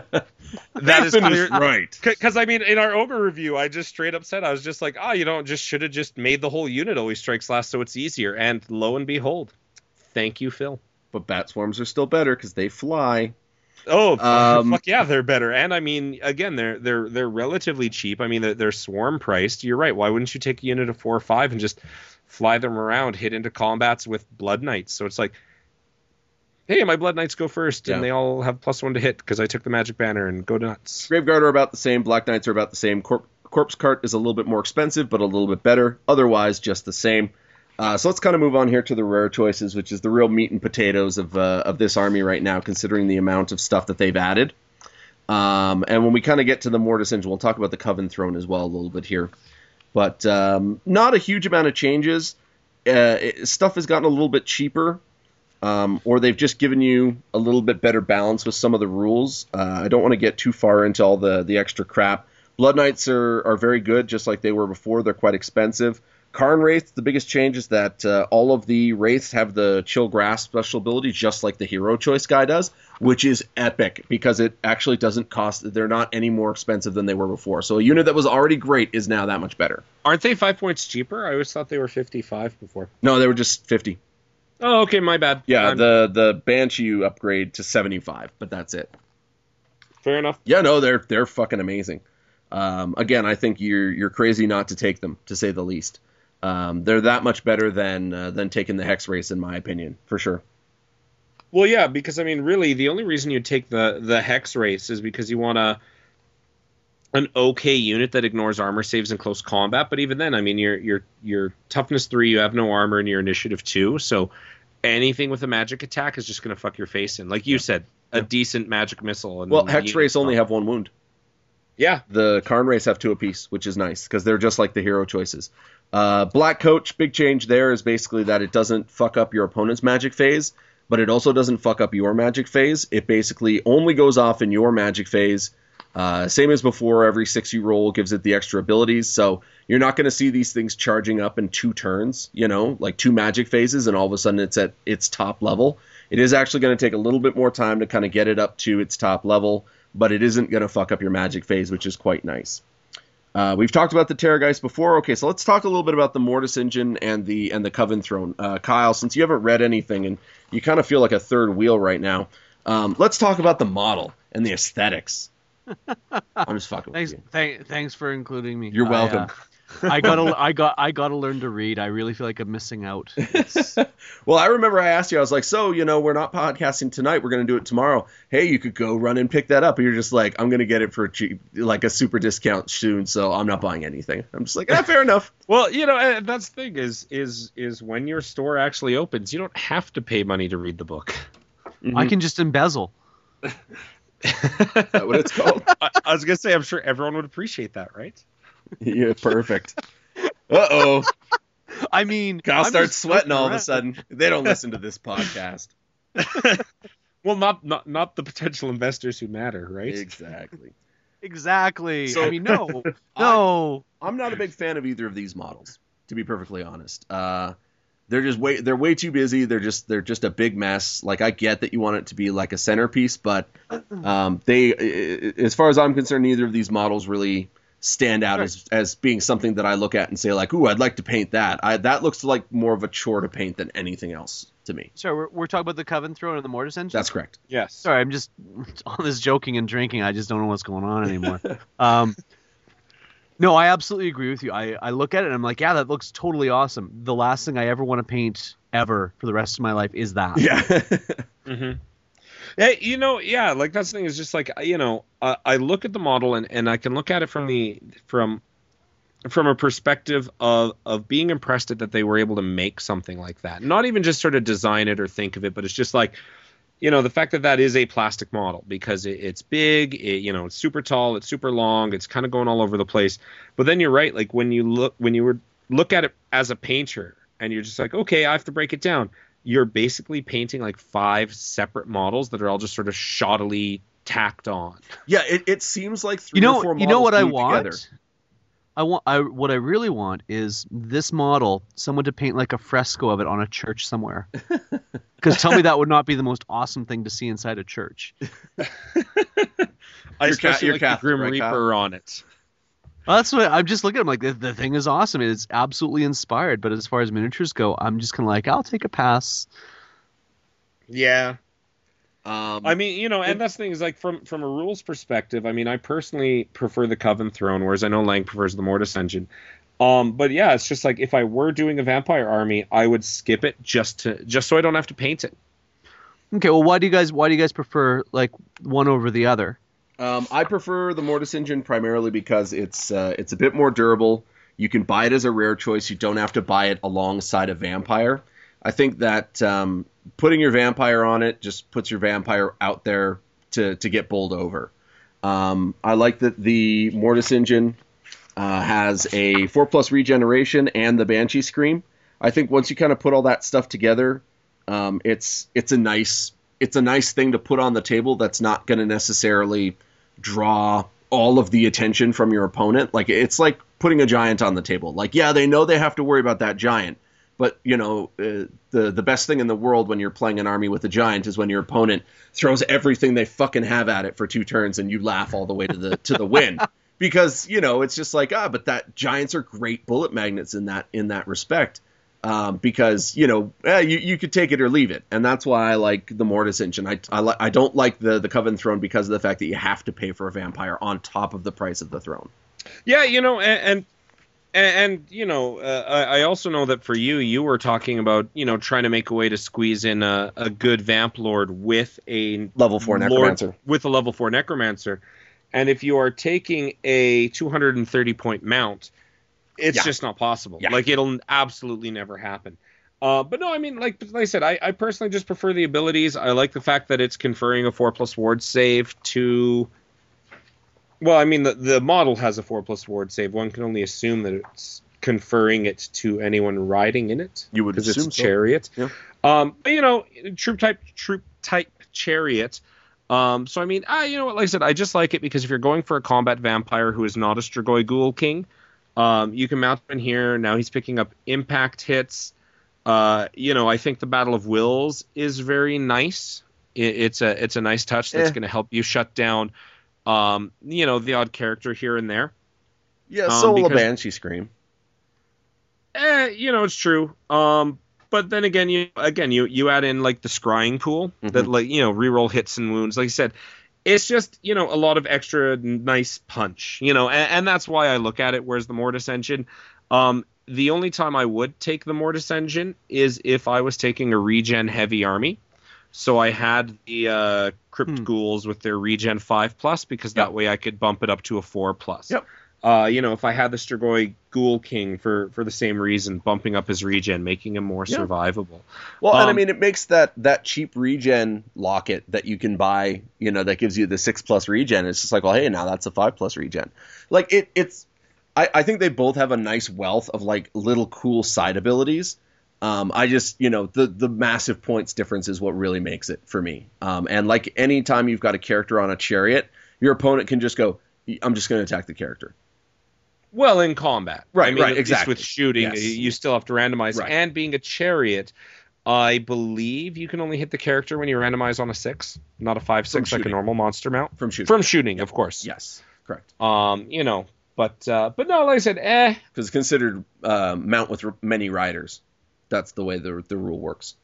That is clear, right. Because, I mean, in our ogre review, I just straight up said, I was just like, oh, you know, just should have just made the whole unit always strikes last so it's easier. And lo and behold, thank you, Phil. But Bat Swarms are still better because they fly. Oh, um, fuck yeah, they're better. And I mean, again, they're they're they're relatively cheap. I mean, they're, they're swarm priced. You're right. Why wouldn't you take a unit of four or five and just fly them around, hit into combats with Blood Knights? So it's like, hey, my Blood Knights go first, yeah. and they all have plus one to hit because I took the magic banner, and go nuts. Graveguard are about the same. Black Knights are about the same. Corp- Corpse Cart is a little bit more expensive, but a little bit better. Otherwise, just the same. Uh, so let's kind of move on here to the rare choices, which is the real meat and potatoes of uh, of this army right now, considering the amount of stuff that they've added. Um, and when we kind of get to the Mortis Engine, we'll talk about the Coven Throne as well a little bit here. But um, not a huge amount of changes. Uh, it, stuff has gotten a little bit cheaper, um, or they've just given you a little bit better balance with some of the rules. Uh, I don't want to get too far into all the, the extra crap. Blood Knights are, are very good, just like they were before. They're quite expensive. Karn Wraiths, the biggest change is that uh, all of the Wraiths have the Chill Grasp special ability, just like the Hero Choice guy does, which is epic because it actually doesn't cost, they're not any more expensive than they were before. So a unit that was already great is now that much better. Aren't they five points cheaper? I always thought they were fifty-five before. No, they were just fifty. Oh, okay, my bad. Yeah, I'm... the, the Banshee you upgrade to seventy-five, but that's it. Fair enough. Yeah, no, they're they're fucking amazing. Um, again, I think you're you're crazy not to take them, to say the least. Um, they're that much better than uh, than taking the Hex Race, in my opinion, for sure. Well, yeah, because, I mean, really, the only reason you take the, the Hex Race is because you want a an okay unit that ignores armor saves in close combat. But even then, I mean, you're, you're, you're toughness three, you have no armor, and you're initiative two. So anything with a magic attack is just going to fuck your face in. Like you yeah. said, a yeah. decent magic missile. And well, Hex Race only have one wound. Yeah. The Karn Race have two apiece, which is nice, because they're just like the hero choices. Uh, Black Coach, big change there is basically that it doesn't fuck up your opponent's magic phase, but it also doesn't fuck up your magic phase. It basically only goes off in your magic phase. Uh, same as before, every six you roll gives it the extra abilities, so you're not going to see these things charging up in two turns, you know, like two magic phases, and all of a sudden it's at its top level. It is actually going to take a little bit more time to kind of get it up to its top level, but it isn't going to fuck up your magic phase, which is quite nice. Uh, we've talked about the Terrorgeist before. Okay, so let's talk a little bit about the Mortis Engine and the and the Coven Throne. Uh, Kyle, since you haven't read anything and you kind of feel like a third wheel right now, um, let's talk about the model and the aesthetics. I'm just fucking thanks, with you. Th- thanks for including me. You're welcome. I, uh, I gotta, I got, I gotta learn to read. I really feel like I'm missing out. It's... Well, I remember I asked you. I was like, "So, you know, we're not podcasting tonight. We're going to do it tomorrow. Hey, you could go run and pick that up." And you're just like, "I'm going to get it for cheap, like a super discount soon, so I'm not buying anything." I'm just like, "Ah, fair enough." Well, you know, and that's the thing is, is, is when your store actually opens, you don't have to pay money to read the book. Mm-hmm. I can just embezzle. Is that what it's called? I, I was gonna say, I'm sure everyone would appreciate that, right? Yeah, perfect. Uh oh. I mean, Kyle I'm starts just sweating all of a around. sudden. They don't listen to this podcast. Well, not not not the potential investors who matter, right? Exactly. Exactly. So- I mean, no, no. I'm not a big fan of either of these models, to be perfectly honest. Uh, they're just way they're way too busy. They're just they're just a big mess. Like, I get that you want it to be like a centerpiece, but um, they, as far as I'm concerned, neither of these models really stand out as, as being something that I look at and say like, ooh, I'd like to paint that. I, that looks like more of a chore to paint than anything else to me. Sorry, we're, we're talking about the Coven Throne and the Mortis Engine. That's correct. Yes. Sorry, I'm just on this joking and drinking. I just don't know what's going on anymore. um, no, I absolutely agree with you. I, I look at it and I'm like, yeah, that looks totally awesome. The last thing I ever want to paint ever for the rest of my life is that. Yeah. Mm-hmm. Yeah, you know, yeah, like that's the thing is just like, you know, uh, I look at the model and, and I can look at it from the from from a perspective of of being impressed at that they were able to make something like that. Not even just sort of design it or think of it, but it's just like, you know, the fact that that is a plastic model because it, it's big, it, you know, it's super tall, it's super long, it's kind of going all over the place. But then you're right, like when you look when you were look at it as a painter and you're just like, okay, I have to break it down. You're basically painting like five separate models that are all just sort of shoddily tacked on. Yeah, it, it seems like three You know, or four models you know what I glued want? together. I want. I what I really want is this model, someone to paint like a fresco of it on a church somewhere. Because tell me that would not be the most awesome thing to see inside a church. I You're especially ca- like you're the Grim Catholic, right, Reaper on it. Well, that's what I'm just looking at. I'm like, the, the thing is awesome. It's absolutely inspired. But as far as miniatures go, I'm just kind of like, I'll take a pass. Yeah. Um, I mean, you know, and that's the thing is like from from a rules perspective. I mean, I personally prefer the Coven Throne, whereas I know Lang prefers the Mortis Engine. Um, but yeah, it's just like if I were doing a vampire army, I would skip it just to just so I don't have to paint it. Okay, well, why do you guys why do you guys prefer like one over the other? Um, I prefer the Mortis Engine primarily because it's uh, it's a bit more durable. You can buy it as a rare choice. You don't have to buy it alongside a vampire. I think that um, putting your vampire on it just puts your vampire out there to, to get bowled over. Um, I like that the Mortis Engine uh, has a four plus regeneration and the Banshee Scream. I think once you kind of put all that stuff together, um, it's it's a nice it's a nice thing to put on the table that's not going to necessarily draw all of the attention from your opponent. Like, it's like putting a giant on the table. Like, yeah, they know they have to worry about that giant, but you know, uh, the the best thing in the world when you're playing an army with a giant is when your opponent throws everything they fucking have at it for two turns and you laugh all the way to the to the win. Because, you know, it's just like, ah, but that giants are great bullet magnets in that in that respect. Um, because, you know, eh, you, you could take it or leave it. And that's why I like the Mortis Engine. I, I, li- I don't like the, the Coven Throne because of the fact that you have to pay for a vampire on top of the price of the throne. Yeah, you know, and and, and you know, uh, I, I also know that for you, you were talking about, you know, trying to make a way to squeeze in a, a good Vamp Lord with a Level four Lord, Necromancer. with a level four Necromancer. And if you are taking a two hundred thirty point mount, it's Yeah. just not possible. Yeah. Like, it'll absolutely never happen. Uh, but no, I mean, like, like I said, I, I personally just prefer the abilities. I like the fact that it's conferring a four plus ward save to. Well, I mean, the the model has a four plus ward save. One can only assume that it's conferring it to anyone riding in it. You would because it's assume a so. chariot. Yeah. Um, but you know, troop type troop type chariot. Um, so I mean, ah, you know what? Like I said, I just like it because if you're going for a combat vampire who is not a Strigoi Ghoul King, um, you can mount him in here. Now he's picking up impact hits. Uh, you know, I think the Battle of Wills is very nice. It, it's a it's a nice touch that's Eh. going to help you shut down Um, you know, the odd character here and there. Yeah, Um, so will a because- Banshee Scream. Eh, you know, it's true. Um, but then again, you again you you add in like the scrying pool that Mhm. like you know reroll hits and wounds. Like I said, it's just you know a lot of extra nice punch. You know, and, and that's why I look at it. Whereas the Mortis engine, um, the only time I would take the Mortis engine is if I was taking a regen heavy army. So I had the uh, Crypt Hmm. Ghouls with their regen five plus because that Yep. way I could bump it up to a four plus. Yep. Uh, you know, if I had the Strigoi Ghoul King for, for the same reason, bumping up his regen, making him more Yeah. survivable. Well, and I Um, mean, it makes that that cheap regen locket that you can buy, you know, that gives you the six plus regen. It's just like, well, hey, now that's a five plus regen. Like it, it's. I, I think they both have a nice wealth of like little cool side abilities. Um, I just, you know, the the massive points difference is what really makes it for me. Um, and like anytime you've got a character on a chariot, your opponent can just go, I'm just going to attack the character. Well, in combat. Right, I mean, right, at least exactly. with shooting, Yes. you still have to randomize. Right. And being a chariot, I believe you can only hit the character when you randomize on a six, not a five six like a shooting. normal monster mount. From shooting. From shooting, of course. Yes, correct. Um, you know, but uh, but no, like I said, eh. Because it's considered uh, mount with r- many riders. That's the way the the rule works.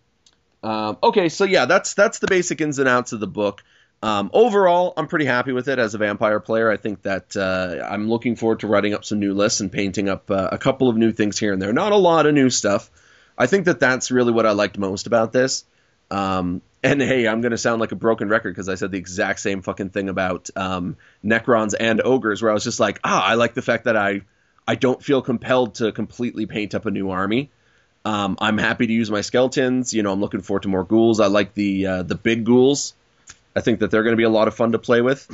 Um, okay, so yeah, that's that's the basic ins and outs of the book. Um, overall, I'm pretty happy with it as a vampire player. I think that uh, I'm looking forward to writing up some new lists and painting up uh, a couple of new things here and there. Not a lot of new stuff. I think that that's really what I liked most about this. Um, and hey, I'm going to sound like a broken record because I said the exact same fucking thing about um, Necrons and Ogres, where I was just like, ah, I like the fact that I, I don't feel compelled to completely paint up a new army. Um, I'm happy to use my skeletons. You know, I'm looking forward to more ghouls. I like the uh, the big ghouls. I think that they're going to be a lot of fun to play with.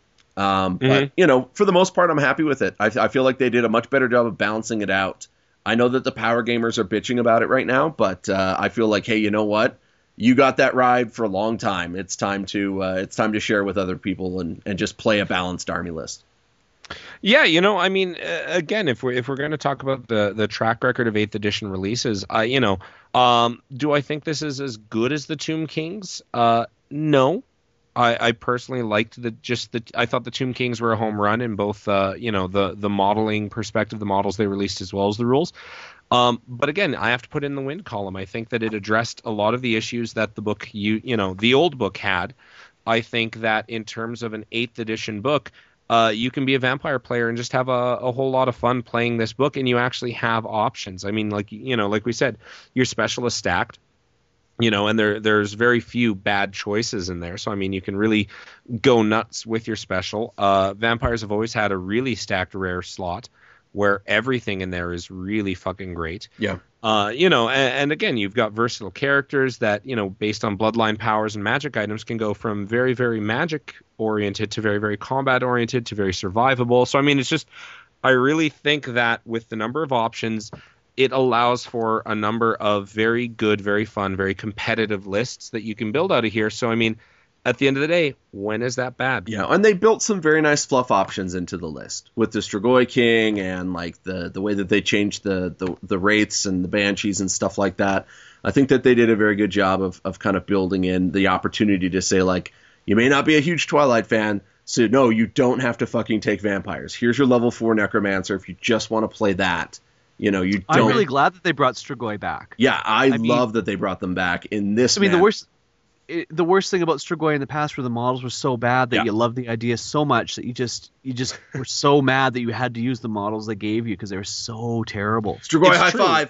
Um, Mhm. But, you know, for the most part, I'm happy with it. I, I feel like they did a much better job of balancing it out. I know that the power gamers are bitching about it right now, but uh, I feel like, hey, you know what? You got that ride for a long time. It's time to uh, it's time to share with other people and, and just play a balanced army list. Yeah, you know, I mean, uh, again, if we're if we're going to talk about the the track record of eighth edition releases, I you know, um, do I think this is as good as the Tomb Kings? Uh, no. I, I personally liked the just the I thought the Tomb Kings were a home run in both uh, you know the the modeling perspective, the models they released as well as the rules. Um, but again, I have to put in the win column. I think that it addressed a lot of the issues that the book you you know the old book had. I think that in terms of an eighth edition book, uh, you can be a vampire player and just have a, a whole lot of fun playing this book, and you actually have options. I mean, like you know, like we said, your special is stacked. You know, and there there's very few bad choices in there. So, I mean, you can really go nuts with your special. Uh, vampires have always had a really stacked rare slot where everything in there is really fucking great. Yeah. Uh, you know, and, and again, you've got versatile characters that, you know, based on bloodline powers and magic items can go from very, very magic oriented to very, very combat oriented to very survivable. So, I mean, it's just, I really think that with the number of options, it allows for a number of very good, very fun, very competitive lists that you can build out of here. So, I mean, at the end of the day, when is that bad? Yeah, and they built some very nice fluff options into the list with the Strigoi King and like the the way that they changed the, the the wraiths and the banshees and stuff like that. I think that they did a very good job of of kind of building in the opportunity to say like, you may not be a huge Twilight fan, so no, you don't have to fucking take vampires. Here's your level four necromancer if you just want to play that. You know, you don't. I'm really glad that they brought Strigoi back. Yeah, I, I mean- love that they brought them back in this. I mean, the manner. worst, it, the worst thing about Strigoi in the past were the models were so bad that Yeah. you loved the idea so much that you just you just were so mad that you had to use the models they gave you because they were so terrible. Strigoi It's high true. five.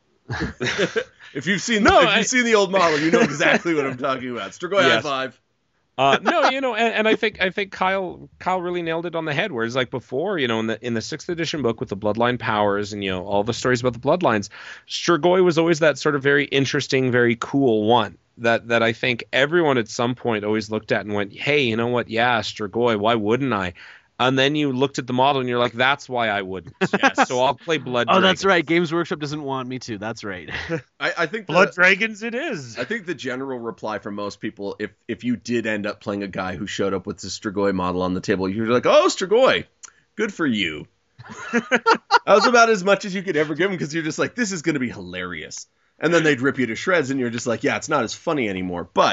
If you've seen No, the, if I- you've seen the old model, you know exactly what I'm talking about. Strigoi high Yes. five. Uh, no, you know, and, and I think I think Kyle Kyle really nailed it on the head. Whereas like before, you know, in the in the sixth edition book with the bloodline powers and you know all the stories about the bloodlines, Strigoi was always that sort of very interesting, very cool one that that I think everyone at some point always looked at and went, hey, you know what? Yeah, Strigoi. Why wouldn't I? And then you looked at the model and you're like, that's why I wouldn't. Yes, so I'll play Blood. Oh, that's Dragons. right. Games Workshop doesn't want me to. That's right. I, I think the, Blood Dragons. It is. I think the general reply from most people, if if you did end up playing a guy who showed up with the Strigoi model on the table, you're like, oh, Strigoi, good for you. That was about as much as you could ever give him because you're just like, this is going to be hilarious. And then they'd rip you to shreds, and you're just like, yeah, it's not as funny anymore. But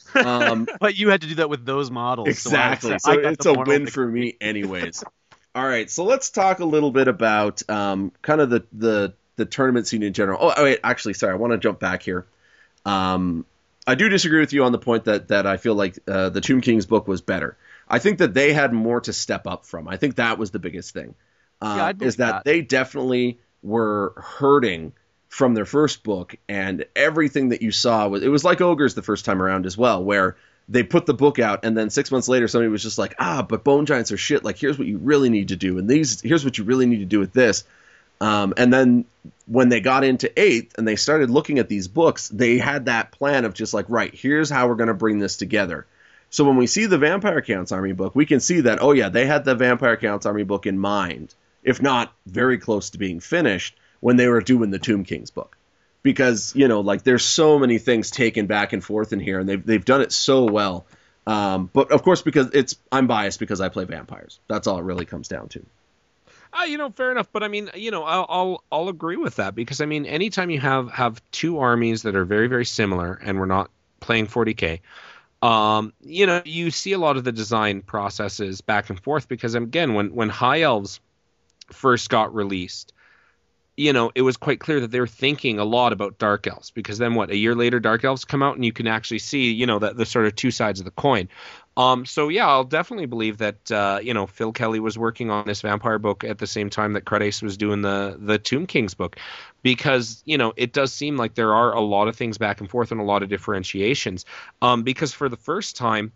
Um, But you had to do that with those models. exactly. So, I, So I got it's the a moral win victory. for me, anyways. All right, so let's talk a little bit about um, kind of the, the the tournament scene in general. Oh, wait, actually, sorry, I want to jump back here. Um, I do disagree with you on the point that that I feel like uh, the Tomb King's book was better. I think that they had more to step up from. I think that was the biggest thing. Uh, Yeah, I'd believe is that, that. they definitely were hurting from their first book, and everything that you saw was it was like Ogres the first time around as well, where they put the book out, and then six months later, somebody was just like, ah, but Bone Giants are shit. Like, here's what you really need to do, and these here's what you really need to do with this. Um, and then when they got into eighth and they started looking at these books, they had that plan of just like, right, here's how we're going to bring this together. So when we see the Vampire Counts Army book, we can see that, oh yeah, they had the Vampire Counts Army book in mind, if not very close to being finished, when they were doing the Tomb King's book. Because, you know, like, there's so many things taken back and forth in here, and they've, they've done it so well. Um, but, of course, because it's I'm biased because I play vampires. That's all it really comes down to. Uh, you know, fair enough. But I mean, you know, I'll, I'll I'll agree with that, because I mean, anytime you have have two armies that are very very similar, and we're not playing forty K, um, you know, you see a lot of the design processes back and forth. Because again, when when High Elves first got released, you know, it was quite clear that they were thinking a lot about Dark Elves, because then what, a year later, Dark Elves come out, and you can actually see, you know, the, the sort of two sides of the coin. Um, so yeah, I'll definitely believe that, uh, you know, Phil Kelly was working on this vampire book at the same time that Cruddace was doing the, the Tomb King's book, because, you know, it does seem like there are a lot of things back and forth and a lot of differentiations. Um, because for the first time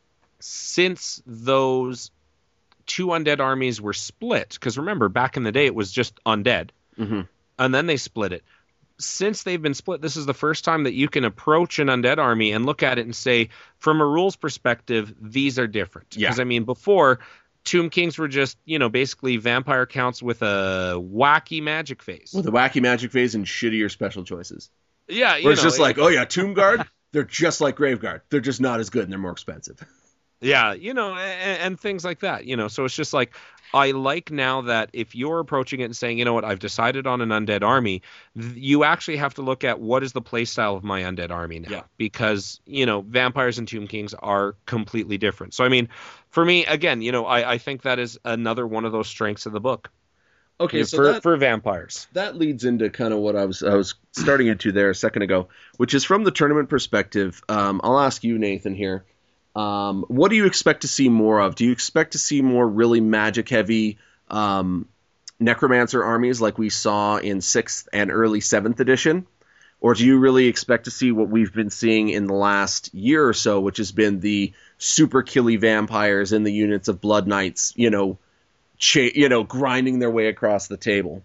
since those two undead armies were split, because remember, back in the day, it was just undead. Mm-hmm. And then they split it. Since they've been split, this is the first time that you can approach an undead army and look at it and say, from a rules perspective, these are different. Yeah. Because, I mean, before, Tomb Kings were just, you know, basically vampire counts with a wacky magic phase. With a wacky magic phase and shittier special choices. Yeah, you Where it's know, just it- like, oh yeah, Tomb Guard, they're just like Grave Guard. They're just not as good, and they're more expensive. Yeah, you know, and, and things like that, you know. So it's just like, I like now that if you're approaching it and saying, you know what, I've decided on an undead army, th- you actually have to look at what is the play style of my undead army now. Yeah. Because, you know, vampires and Tomb Kings are completely different. So, I mean, for me, again, you know, I, I think that is another one of those strengths of the book. Okay, You know, so for, that, for vampires. that leads into kind of what I was I was starting into there a second ago, which is from the tournament perspective. Um, I'll ask you, Nathan, here. Um, what do you expect to see more of? Do you expect to see more really magic-heavy um, necromancer armies like we saw in sixth and early seventh edition? Or do you really expect to see what we've been seeing in the last year or so, which has been the super killy vampires in the units of Blood Knights, you know, cha- you know, grinding their way across the table?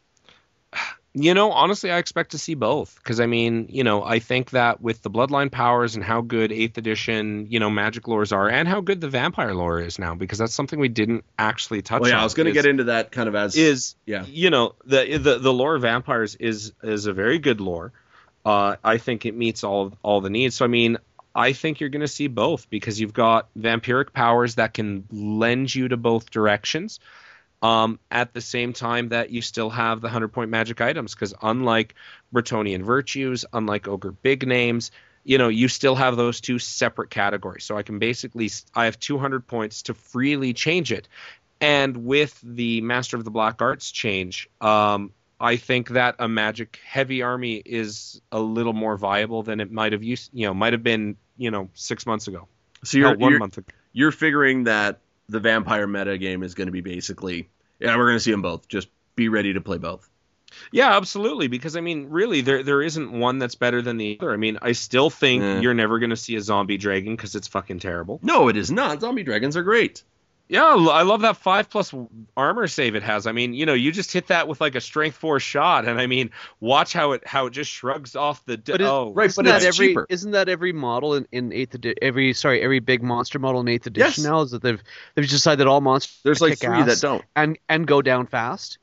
You know, honestly, I expect to see both, because I mean, you know, I think that with the Bloodline powers and how good eighth edition, you know, magic lores are, and how good the vampire lore is now, because that's something we didn't actually touch on. Well, yeah, I was going to is- get into that kind of as is yeah. you know, the the the lore of vampires is is a very good lore. Uh, I think it meets all all the needs. So I mean, I think you're going to see both, because you've got vampiric powers that can lend you to both directions. Um, at the same time that you still have the hundred-point magic items, because unlike Bretonnian Virtues, unlike Ogre Big Names, you know, you still have those two separate categories. So I can basically, I have two hundred points to freely change it. And with the Master of the Black Arts change, um, I think that a magic-heavy army is a little more viable than it might have used, you know, might have been, you know, six months ago. So you're, Hell, one you're, month ago. you're figuring that the vampire meta game is going to be basically, yeah, we're going to see them both. Just be ready to play both. Yeah, absolutely. Because I mean, really, there there isn't one that's better than the other. I mean, I still think Eh. you're never going to see a zombie dragon because it's fucking terrible. No, it is not. Zombie dragons are great. Yeah, I lo- I love that five plus armor save it has. I mean, you know, you just hit that with like a strength four shot, and I mean, watch how it how it just shrugs off the. D- But is- oh, right, Isn't but that it's every cheaper. isn't that every model in, in eighth edi- every sorry every big monster model in eighth edition Yes. now is that they've they've decided all monsters There's like kick three ass that don't. and and go down fast.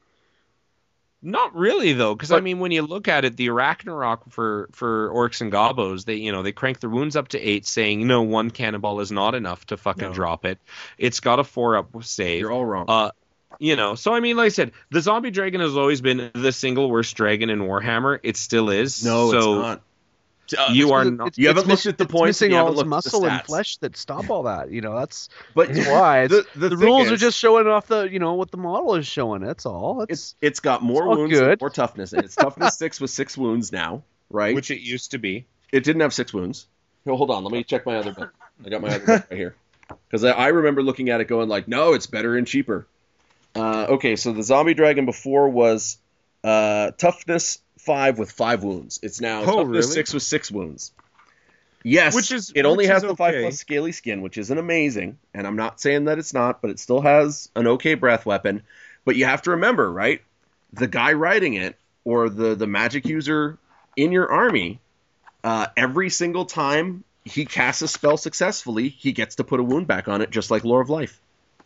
Not really though, because I But- mean, when you look at it, the Arachnarok for for orcs and gobos, they you know they crank their wounds up to eight, saying you know one cannonball is not enough to fucking No. drop it. It's got a four up save. You're all wrong. Uh, you know, so I mean, like I said, the zombie dragon has always been the single worst dragon in Warhammer. It still is. no, so, it's not. Uh, you are It's- not. it's- You haven't it's looked miss- at the it's points, missing and you all haven't its looked at the muscle and stats. flesh that stop all that. You know, that's But that's why it's, the, the, the thing rules is, are just showing off the you know what the model is showing. That's all. It's, it's it's got more all wounds, and good. more toughness, and it's toughness six with six wounds now, right? Which it used to be. It didn't have six wounds. No, hold on, let me check my other book. I got my other book right here because I, I remember looking at it going like, no, it's better and cheaper. Uh, okay, so the zombie dragon before was uh, toughness five with five wounds. It's now Oh, toughness really? six with six wounds. Yes, Which is- it only which has is the five okay. plus scaly skin, which isn't amazing, and I'm not saying that it's not, but it still has an okay breath weapon. But you have to remember, right? The guy riding it or the the magic user in your army, uh, every single time he casts a spell successfully, he gets to put a wound back on it, just like Lore of Life.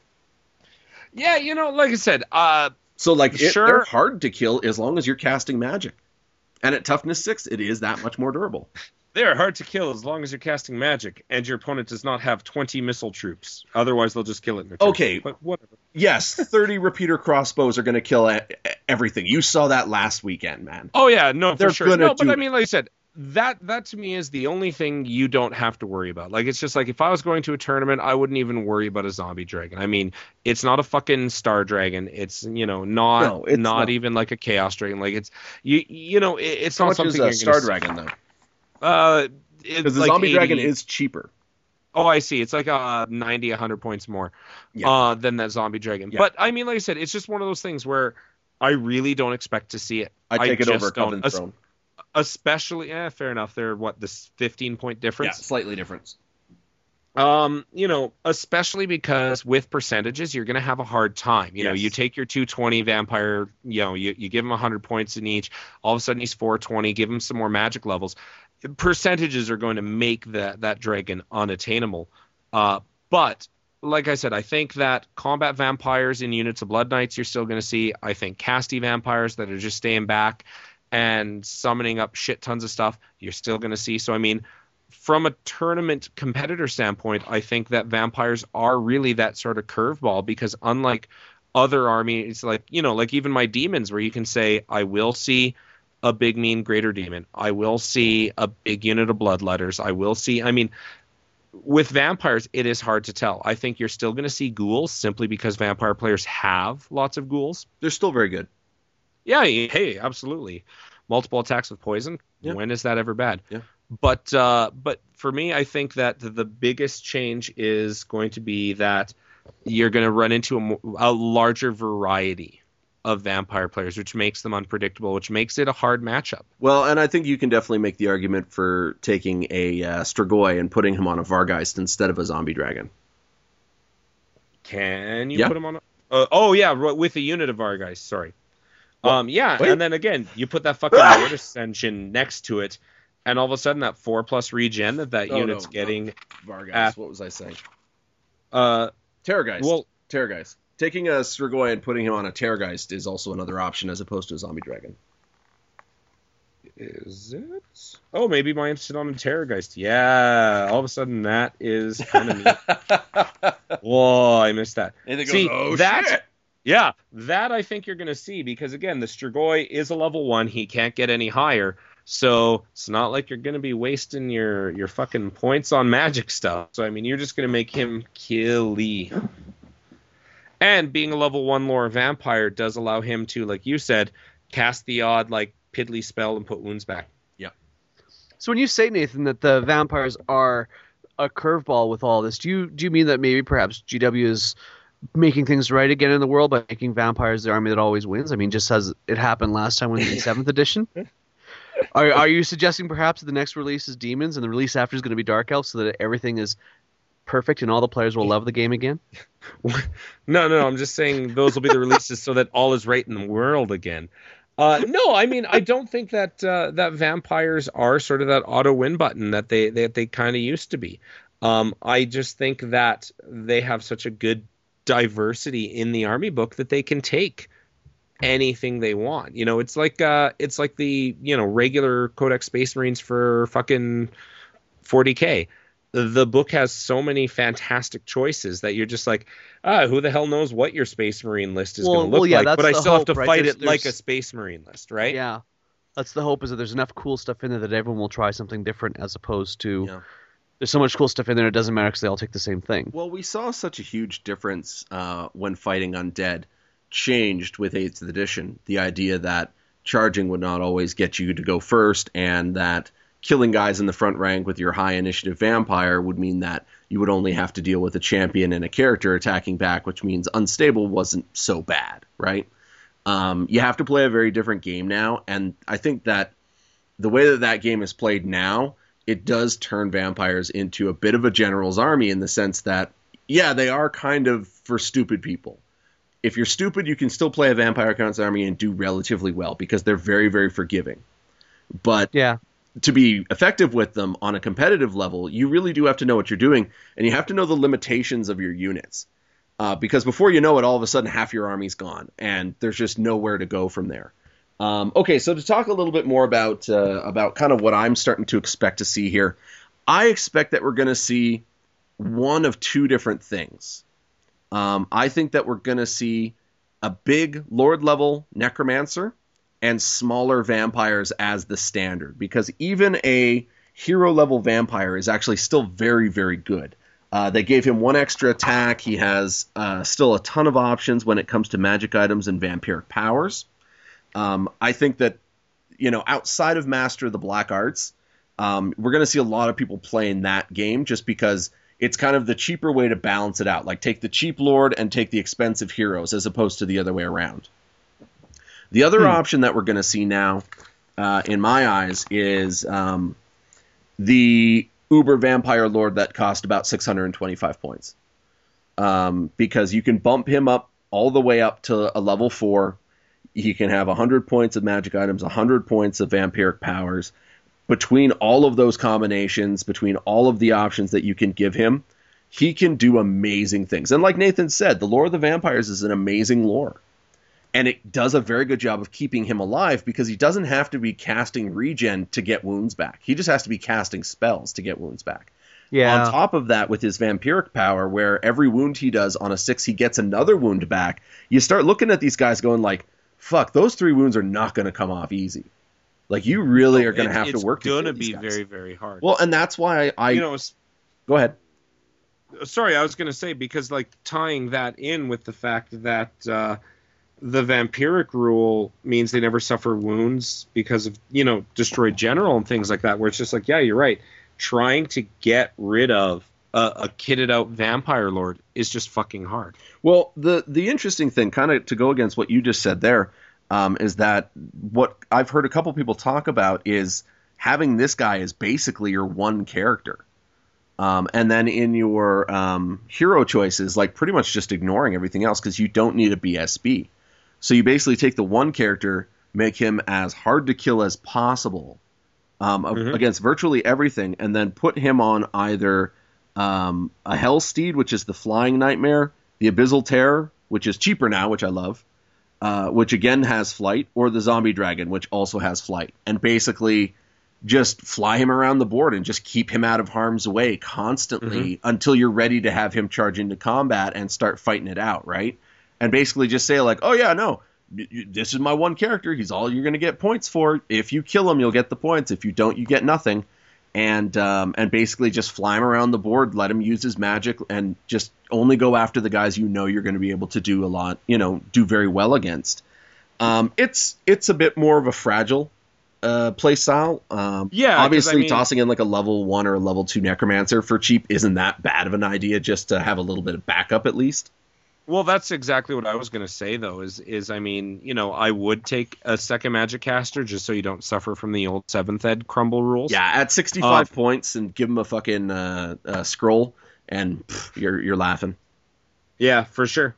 Yeah, you know, like I said, uh, So, like, it, Sure. they're hard to kill as long as you're casting magic. And at toughness six, it is that much more durable. they're hard to kill as long as you're casting magic, and your opponent does not have twenty missile troops. Otherwise, they'll just kill it in their turn. Okay. But whatever. Yes, thirty repeater crossbows are going to kill e- everything. You saw that last weekend, man. Oh yeah, no, They're for sure. gonna No, but do I it. mean, like I said, that that to me is the only thing you don't have to worry about. Like, it's just like if I was going to a tournament, I wouldn't even worry about a zombie dragon. I mean, it's not a fucking star dragon. It's you know not No, it's not, not. even like a chaos dragon. Like it's you you know it, it's How not much is something a you're star gonna, dragon, though? Uh, it's Because the like zombie eighty dragon is cheaper. Oh, I see. It's like uh ninety, one hundred points more Yeah. uh, than that zombie dragon. Yeah. But I mean, like I said, it's just one of those things where I really don't expect to see it. I take it just over don't. Coven Es- Throne. Especially, yeah, fair enough. They're what this fifteen point Yeah, difference. slightly different. Um, you know, especially because with percentages, you're going to have a hard time. You know, Yes. you take your two twenty vampire, you know, you, you give him one hundred points in each. All of a sudden, he's four twenty. Give him some more magic levels. Percentages are going to make that that dragon unattainable. Uh, but like I said, I think that combat vampires in units of Blood Knights you're still going to see. I think casty vampires that are just staying back and summoning up shit tons of stuff you're still going to see. So I mean, from a tournament competitor standpoint, I think that vampires are really that sort of curveball because unlike other armies, like, you know, like even my demons where you can say, I will see a big mean greater demon. I will see a big unit of bloodletters. I will see, I mean, with vampires, it is hard to tell. I think you're still going to see ghouls simply because vampire players have lots of ghouls. They're still very good. Yeah, hey, absolutely. Multiple attacks with poison. Yeah. When is that ever bad? Yeah. But uh, but for me, I think that the, the biggest change is going to be that you're going to run into a, mo- a larger variety of vampire players, which makes them unpredictable, which makes it a hard matchup. Well, and I think you can definitely make the argument for taking a uh, Strigoi and putting him on a Vargeist instead of a zombie dragon. Can you Yeah. put them on? A, uh, oh yeah, ro- with a unit of Vargeist. Sorry. Well, um, yeah, wait. and then again, you put that fucking Mortis engine next to it, and all of a sudden that four plus regen that that Oh, unit's no, getting. Vargeist. Uh, what was I saying? Uh, Terrorgeist. well, Terrorgeist. Taking a Strigoi and putting him on a Terrorgeist is also another option as opposed to a zombie dragon. is it? Oh, maybe my instant on a Terrorgeist. Yeah, all of a sudden that is kind of neat. Whoa, I missed that. And they go, See, oh, that- shit! Yeah, that I think you're going to see because, again, the Strigoi is a level one. He can't get any higher. So it's not like you're going to be wasting your, your fucking points on magic stuff. So, I mean, you're just going to make him killy. And being a level one lore vampire does allow him to, like you said, cast the odd, like, piddly spell and put wounds back. So when you say, Nathan, that the vampires are a curveball with all this, do you do you mean that maybe perhaps G W is making things right again in the world by making vampires the army that always wins? I mean, just as it happened last time in the seventh edition. Are are you suggesting perhaps that the next release is demons and the release after is going to be dark elves so that everything is perfect and all the players will love the game again? No, no, no. I'm just saying those will be the releases so that all is right in the world again. Uh, no, I mean, I don't think that uh, that vampires are sort of that auto win button that they that they kind of used to be. Um, I just think that they have such a good diversity in the army book that they can take anything they want. You know, it's like uh, it's like the you know regular Codex Space Marines for fucking forty K. The book has so many fantastic choices that you're just like, ah, who the hell knows what your Space Marine list is Well- going to look well, yeah, like? that's But I the still have to hope, right? fight There's- it like a there's- Space Marine list, right? Yeah. That's the hope, is that there's enough cool stuff in there that everyone will try something different, as opposed to Yeah. there's so much cool stuff in there it doesn't matter because they all take the same thing. Well, we saw such a huge difference uh, when fighting undead changed with eighth edition. The idea that charging would not always get you to go first, and that killing guys in the front rank with your high initiative vampire would mean that you would only have to deal with a champion and a character attacking back, which means unstable wasn't so bad, right? Um, you have to play a very different game now, and I think that the way that that game is played now, it does turn vampires into a bit of a general's army, in the sense that, yeah, they are kind of for stupid people. If you're stupid, you can still play a Vampire Counts army and do relatively well, because they're very, very forgiving. But Yeah. to be effective with them on a competitive level, you really do have to know what you're doing, and you have to know the limitations of your units. Uh, because before you know it, all of a sudden half your army's gone, and there's just nowhere to go from there. Um, okay, so to talk a little bit more about uh, about kind of what I'm starting to expect to see here, I expect that we're going to see one of two different things. Um, I think that we're going to see a big Lord level Necromancer and smaller vampires as the standard, because even a hero level vampire is actually still very, very good. Uh, they gave him one extra attack. He has uh, still a ton of options when it comes to magic items and vampiric powers. Um, I think that, you know, outside of Master of the Black Arts, um, we're going to see a lot of people playing that game, just because it's kind of the cheaper way to balance it out. Like, take the cheap Lord and take the expensive heroes, as opposed to the other way around. The other hmm. option that we're going to see now, uh, in my eyes, is um, the Uber Vampire Lord that cost about six hundred twenty-five points. Um, because you can bump him up all the way up to a level four. He can have one hundred points of magic items, one hundred points of vampiric powers. Between all of those combinations, between all of the options that you can give him, he can do amazing things. And like Nathan said, the Lore of the Vampires is an amazing lore. And it does a very good job of keeping him alive, because he doesn't have to be casting regen to get wounds back. He just has to be casting spells to get wounds back. Yeah. On top of that, with his vampiric power, where every wound he does on a six, he gets another wound back, you start looking at these guys going like, fuck, those three wounds are not going to come off easy. Like, you really oh, are going to have to work. It's going to to be guys. very, very hard. Well, and that's why I. You know, it's, go ahead. Sorry, I was going to say, because like tying that in with the fact that uh, the vampiric rule means they never suffer wounds because of, you know, destroyed general and things like that, where it's just like, yeah, you're right. Trying to get rid of a, a kitted out vampire lord is just fucking hard. Well, the the interesting thing, kind of to go against what you just said there, um, is that what I've heard a couple people talk about is having this guy as basically your one character. Um, and then in your um, hero choices, like pretty much just ignoring everything else, because you don't need a B S B. So you basically take the one character, make him as hard to kill as possible um, mm-hmm. against virtually everything, and then put him on either um, a Hell Steed, which is the Flying Nightmare, the Abyssal Terror, which is cheaper now, which I love, uh, which again has flight, or the Zombie Dragon, which also has flight, and basically just fly him around the board and just keep him out of harm's way constantly mm-hmm. until you're ready to have him charge into combat and start fighting it out, right? And basically just say like, oh yeah, no, this is my one character. He's all you're going to get points for. If you kill him, you'll get the points. If you don't, you get nothing. And um, and basically just fly him around the board, let him use his magic, and just only go after the guys you know you're going to be able to do a lot, you know, do very well against. Um, it's it's a bit more of a fragile uh, play style. Um, yeah, obviously I mean, tossing in like a level one or a level two Necromancer for cheap isn't that bad of an idea, just to have a little bit of backup at least. Well, that's exactly what I was going to say, though, is, is, I mean, you know, I would take a second Magic Caster just so you don't suffer from the old seventh Ed crumble rules. Yeah, at sixty-five uh, points and give him a fucking uh, uh, scroll, and pff, you're you're laughing. Yeah, for sure.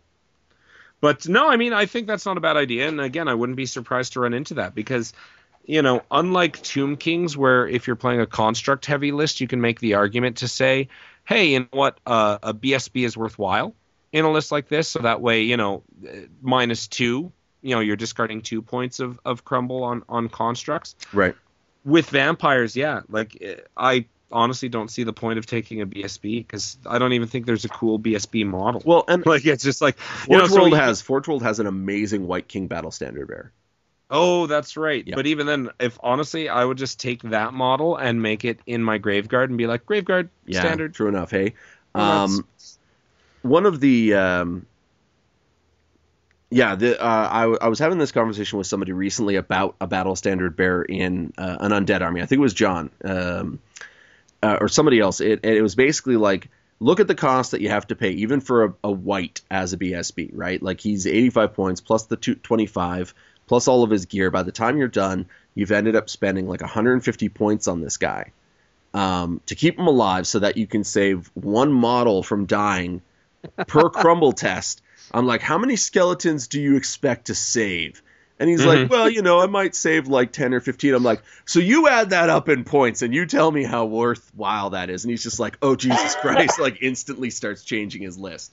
But, no, I mean, I think that's not a bad idea, and again, I wouldn't be surprised to run into that, because, you know, unlike Tomb Kings, where if you're playing a construct-heavy list, you can make the argument to say, hey, you know what, uh, a B S B is worthwhile in a list like this, so that way, you know, minus two, you know, you're discarding two points of, of crumble on, on constructs. Right. With vampires, yeah, like, I honestly don't see the point of taking a B S B, because I don't even think there's a cool B S B model. Well, and like, it's just like, Forge you know, World so has Forge World has an amazing White King Battle Standard Bearer. Oh, that's right. Yeah. But even then, if honestly, I would just take that model and make it in my Graveguard and be like, Graveguard, Yeah, standard. true enough. Hey, Well, um, one of the um, yeah, the uh, I, w- I was having this conversation with somebody recently about a battle standard bearer in uh, an undead army. I think it was John um, uh, or somebody else. It, it was basically like, look at the cost that you have to pay, even for a, a white as a B S B, right? Like he's eighty-five points plus the two, twenty-five plus all of his gear. By the time you're done, you've ended up spending like one hundred fifty points on this guy um, to keep him alive so that you can save one model from dying per crumble test. I'm like, how many skeletons do you expect to save? And he's Mm-hmm. like, well, you know, I might save like ten or fifteen. I'm like, so you add that up in points and you tell me how worthwhile that is. And he's just like, oh, Jesus Christ, like instantly starts changing his list.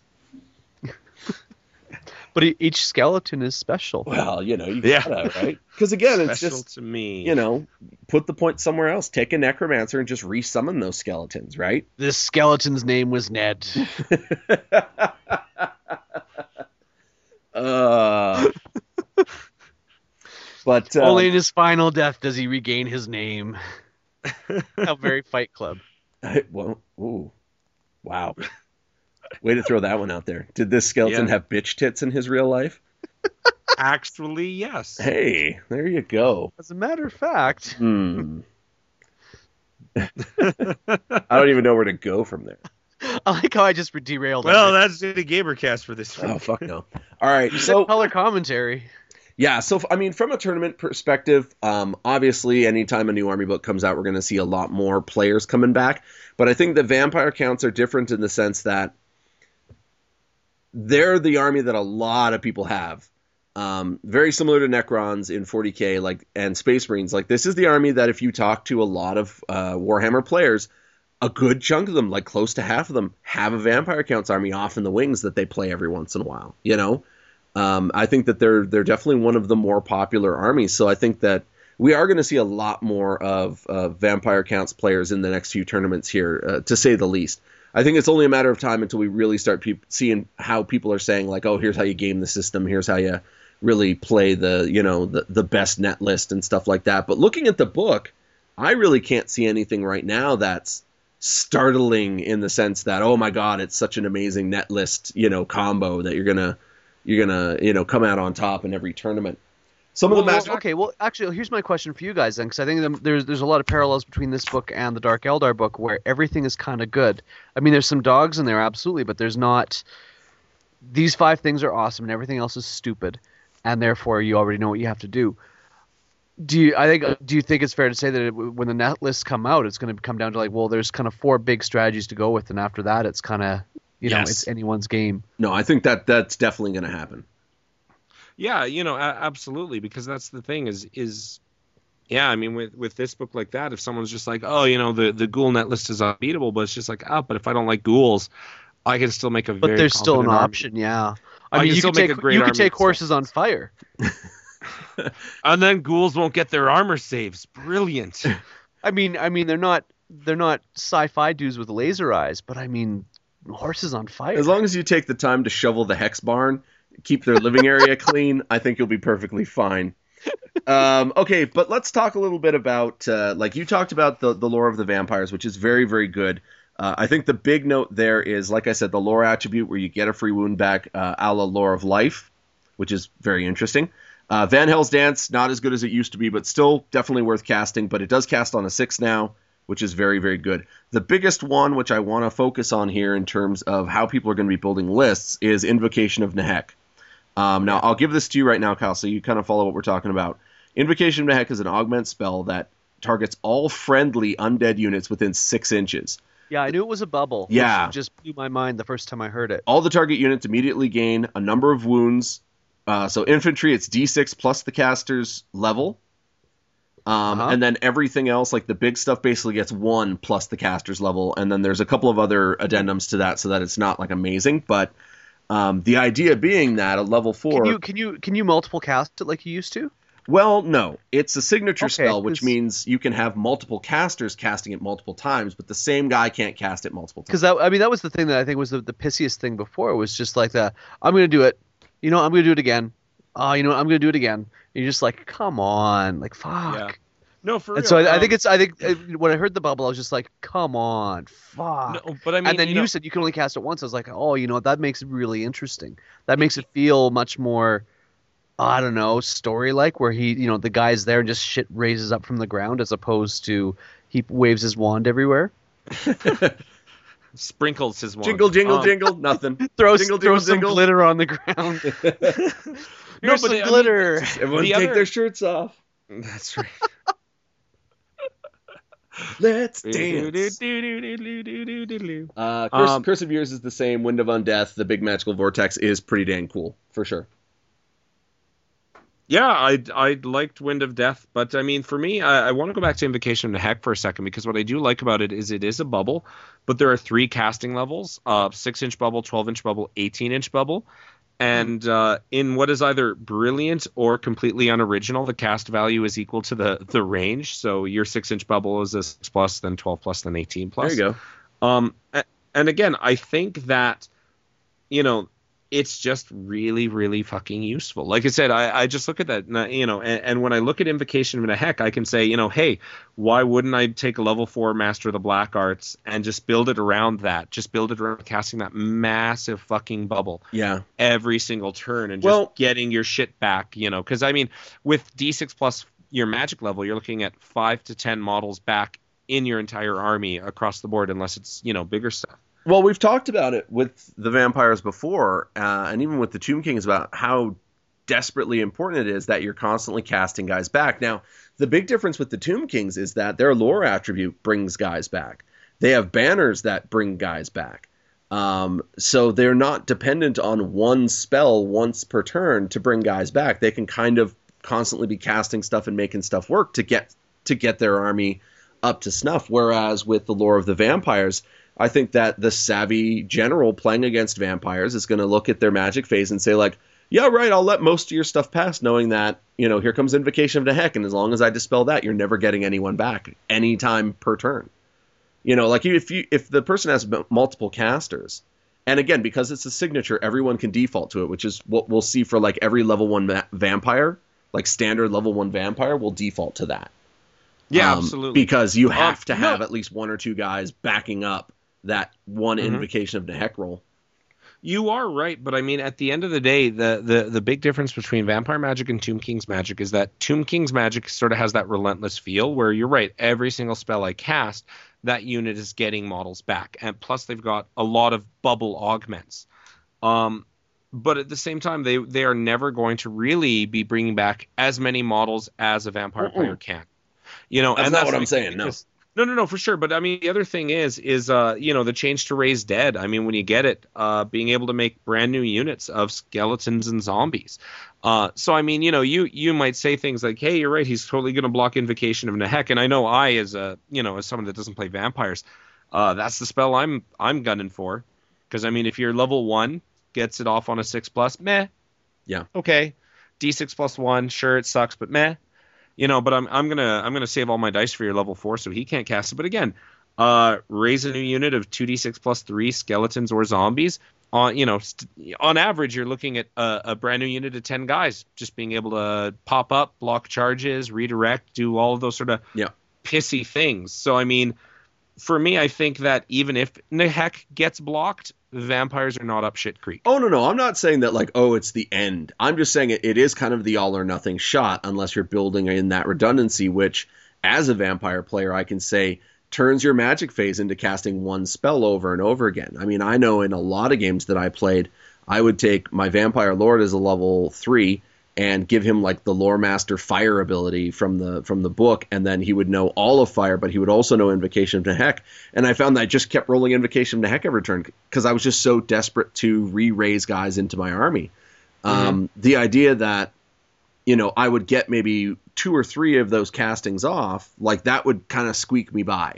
But e- each skeleton is special. Well, you know, you Yeah. gotta, right? Because again, it's Special just, to me. you know, put the point somewhere else. Take a necromancer and just resummon those skeletons, right? This skeleton's name was Ned. uh, but um, Only in his final death does he regain his name. How very Fight Club. I, well, ooh, wow. Way to throw that one out there. Did this skeleton Yeah. have bitch tits in his real life? Actually, yes. Hey, there you go. As a matter of fact, Hmm. I don't even know where to go from there. I like how I just derailed. Well, everything. that's the Gamercast for this week. Oh, fuck no. All right, You said so color commentary. yeah, so I mean, from a tournament perspective, um, obviously, anytime a new army book comes out, we're going to see a lot more players coming back. But I think the vampire counts are different in the sense that they're the army that a lot of people have. Um, very similar to Necrons in forty K, like, and Space Marines. Like, this is the army that if you talk to a lot of uh, Warhammer players, a good chunk of them, like close to half of them, have a vampire counts army off in the wings that they play every once in a while. You know, um, I think that they're they're definitely one of the more popular armies. So I think that we are going to see a lot more of uh, vampire counts players in the next few tournaments here, uh, to say the least. I think it's only a matter of time until we really start pe- seeing how people are saying, like, oh, here's how you game the system, here's how you really play the, you know, the, the best net list and stuff like that. But looking at the book, I really can't see anything right now that's startling in the sense that, oh my God, it's such an amazing net list, you know, combo that you're gonna you're gonna you know come out on top in every tournament. Some Well, of the well, master- okay, well, actually, here's my question for you guys then, because I think the- there's there's a lot of parallels between this book and the Dark Eldar book, where everything is kind of good. I mean, there's some dogs in there, absolutely, but there's not. These five things are awesome, and everything else is stupid, and therefore you already know what you have to do. Do you? I think. Do you think it's fair to say that it, when the net lists come out, it's going to come down to like, well, there's kind of four big strategies to go with, and after that, it's kind of, you know, Yes. it's anyone's game. No, I think that that's definitely going to happen. Yeah, you know, a- absolutely, because that's the thing is is yeah, I mean with with this book like that, if someone's just like, oh, you know, the the ghoul net list is unbeatable, but it's just like, oh, but if I don't like ghouls, I can still make a But very there's still an competent army. option, yeah. I I mean, can you still could make take a great you could army take itself. horses on fire. And then ghouls won't get their armor saves. Brilliant. I mean, I mean, they're not they're not sci-fi dudes with laser eyes, but I mean, horses on fire. As long as you take the time to shovel the hex barn, keep their living area clean, I think you'll be perfectly fine. Um, okay, but let's talk a little bit about, uh, like you talked about the, the lore of the vampires, which is very, very good. Uh, I think the big note there is, like I said, the lore attribute where you get a free wound back, uh, a la Lore of Life, which is very interesting. Uh, Van Hell's Dance, not as good as it used to be, but still definitely worth casting, but it does cast on a six now, which is very, very good. The biggest one, which I want to focus on here in terms of how people are going to be building lists, is Invocation of Nehek. Um, now, I'll give this to you right now, Kyle, so you kind of follow what we're talking about. Invocation of Nehek is an augment spell that targets all friendly undead units within six inches. Yeah, I knew it was a bubble. Yeah. Which just blew my mind the first time I heard it. All the target units immediately gain a number of wounds. Uh, so infantry, it's d six plus the caster's level. Um, Uh-huh. And then everything else, like the big stuff, basically gets one plus the caster's level. And then there's a couple of other addendums to that so that it's not like amazing. But um, the idea being that at level four... Can you can you can you multiple cast it like you used to? Well, no. It's a signature Okay, spell, which 'cause- means you can have multiple casters casting it multiple times, but the same guy can't cast it multiple times. Because that I mean that was the thing that I think was the, the pissiest thing before was just like that. I'm gonna do it. You know, I'm gonna do it again. oh, you know, what, I'm gonna do it again. And you're just like, come on, like fuck. Yeah. No, for And real. so I, I um, think it's I think uh, when I heard the bubble, I was just like, come on, fuck. no, but I mean, and then you you, know, said you can only cast it once. I was like, oh, you know what? That makes it really interesting. That makes it feel much more, I don't know, story like, where he, you know, the guy's there and just shit raises up from the ground, as opposed to he waves his wand everywhere, sprinkles his wand. Jingle, jingle, Um, jingle, nothing. throws Jingle, throws jingle, some jingle. glitter on the ground. No, Here's but some I mean, glitter. Everyone The take other- their shirts off. That's right. Let's dance. Uh, Curse, Um, Curse of Years is the same. Wind of Undeath, the big magical vortex, is pretty dang cool, for sure. Yeah, I I liked Wind of Death, but I mean, for me, I, I want to go back to Invocation of Heck for a second, because what I do like about it is it is a bubble, but there are three casting levels: uh, six inch bubble, twelve inch bubble, eighteen inch bubble, and uh, in what is either brilliant or completely unoriginal, the cast value is equal to the the range. So your six inch bubble is a six plus, then twelve plus, then eighteen plus. There you go. Um, a- and again, I think that, you know, it's just really, really fucking useful. Like I said, I, I just look at that, and, uh, you know, and, and when I look at Invocation of the Heck, I can say, you know, hey, why wouldn't I take a level four Master of the Black Arts and just build it around that? Just build it around casting that massive fucking bubble Yeah. every single turn and just Well- getting your shit back, you know, because I mean, with D six plus your magic level, you're looking at five to ten models back in your entire army across the board, unless it's, you know, bigger stuff. Well, we've talked about it with the vampires before, uh, and even with the Tomb Kings, about how desperately important it is that you're constantly casting guys back. Now, the big difference with the Tomb Kings is that their lore attribute brings guys back. They have banners that bring guys back. Um, so they're not dependent on one spell once per turn to bring guys back. They can kind of constantly be casting stuff and making stuff work to get to get their army up to snuff. Whereas with the lore of the vampires, I think that the savvy general playing against vampires is going to look at their magic phase and say, like, yeah, right, I'll let most of your stuff pass, knowing that, you know, here comes Invocation of the Heck, and as long as I dispel that, you're never getting anyone back any time per turn. You know, like, if you if the person has m- multiple casters, and again, because it's a signature, everyone can default to it, which is what we'll see for, like, every level one va- vampire, like, standard level one vampire will default to that. Yeah, Um, absolutely. Because you have Um, to have no. at least one or two guys backing up that one Mhm. Invocation of the Heck roll. You are right, but I mean, at the end of the day, the, the, the big difference between Vampire Magic and Tomb King's Magic is that Tomb King's Magic sort of has that relentless feel where you're right, every single spell I cast, that unit is getting models back. And plus, they've got a lot of bubble augments. Um, but at the same time, they, they are never going to really be bringing back as many models as a Vampire Mm-mm. player can. You know, That's and not that's what I'm because- saying, no. No, no, no, for sure. But I mean, the other thing is, is uh, you know, the change to Raise Dead. I mean, when you get it, uh, being able to make brand new units of skeletons and zombies. Uh, so I mean, you know, you you might say things like, "Hey, you're right. He's totally going to block Invocation of Nehek." And I know I, as a you know, as someone that doesn't play vampires, uh, that's the spell I'm I'm gunning for. Because I mean, if you're level one, gets it off on a six plus, meh. Yeah. Okay. D six plus one, sure it sucks, but meh. You know, but I'm I'm gonna I'm gonna save all my dice for your level four, so he can't cast it. But again, uh, raise a new unit of two d six plus three skeletons or zombies. On you know, st- on average, you're looking at a, a brand new unit of ten guys just being able to pop up, block charges, redirect, do all of those sort of Yeah. pissy things. So I mean, for me, I think that even if Nehek gets blocked, vampires are not up shit creek. Oh, no, no. I'm not saying that, like, oh, it's the end. I'm just saying it, it is kind of the all or nothing shot unless you're building in that redundancy, which, as a vampire player, I can say turns your magic phase into casting one spell over and over again. I mean, I know in a lot of games that I played, I would take my Vampire Lord as a level three and give him, like, the Lore Master Fire ability from the from the book, and then he would know all of Fire, but he would also know Invocation of Nehek. And I found that I just kept rolling Invocation of Nehek every turn because I was just so desperate to re-raise guys into my army. Um, the idea that, you know, I would get maybe two or three of those castings off, like, that would kind of squeak me by.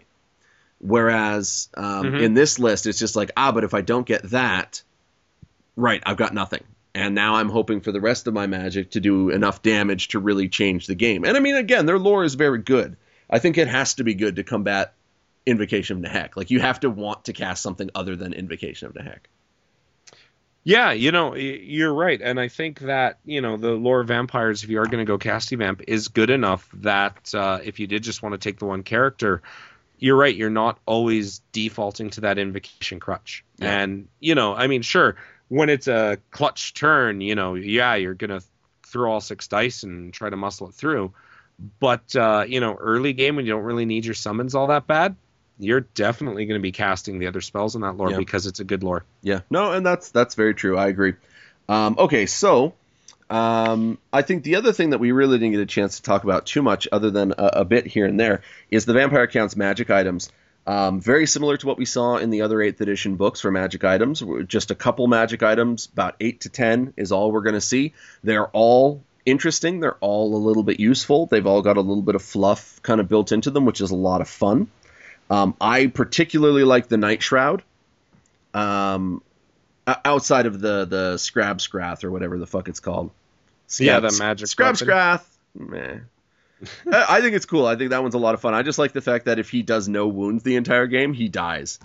Whereas um, Mhm. in this list, it's just like, ah, but if I don't get that, right, I've got nothing. And now I'm hoping for the rest of my magic to do enough damage to really change the game. And I mean, again, their lore is very good. I think it has to be good to combat Invocation of Nehek. Like, you have to want to cast something other than Invocation of Nehek. Yeah, you know, y- you're right. And I think that, you know, the lore of vampires, if you are going to go casty vamp, is good enough that uh, if you did just want to take the one character, you're right, you're not always defaulting to that invocation crutch. Yeah. And, you know, I mean, sure, when it's a clutch turn, you know, yeah, you're going to throw all six dice and try to muscle it through. But, uh, you know, early game when you don't really need your summons all that bad, you're definitely going to be casting the other spells in that lore Yeah. because it's a good lore. Yeah, no, and that's that's very true. I agree. Um, okay, so um, I think the other thing that we really didn't get a chance to talk about too much, other than a, a bit here and there, is the Vampire Counts magic items. Um, very similar to what we saw in the other eighth edition books for magic items. Just a couple magic items, about eight to ten is all we're going to see. They're all interesting. They're all a little bit useful. They've all got a little bit of fluff kind of built into them, which is a lot of fun. Um, I particularly like the Night Shroud. Um, outside of the the Scrab Scrath or whatever the fuck it's called. Yeah, the magic Scrab weapon. Scrath. Meh. I I think it's cool. I think that one's a lot of fun. I just like the fact that if he does no wounds the entire game, he dies.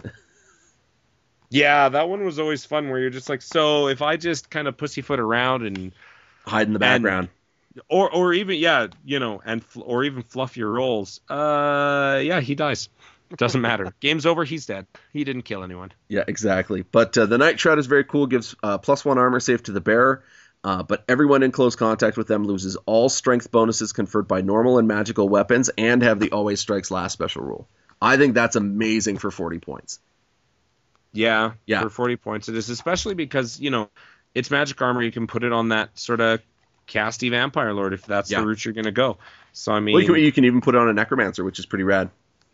Yeah, that one was always fun where you're just like, so if I just kind of pussyfoot around and Hide in the background. or or even yeah, you know, and fl- or even fluff your rolls. Uh yeah, he dies. Doesn't matter. Game's over, he's dead. He didn't kill anyone. Yeah, exactly. But uh, the Night Shroud is very cool. Gives uh, plus one armor save to the bearer. Uh, but everyone in close contact with them loses all strength bonuses conferred by normal and magical weapons and have the always strikes last special rule. I think that's amazing for forty points. Yeah, Yeah. for forty points it is, especially because, you know, it's magic armor, you can put it on that sort of casty vampire lord if that's Yeah. the route you're going to go. So I mean, Well, you, can, you can even put it on a Necromancer, which is pretty rad.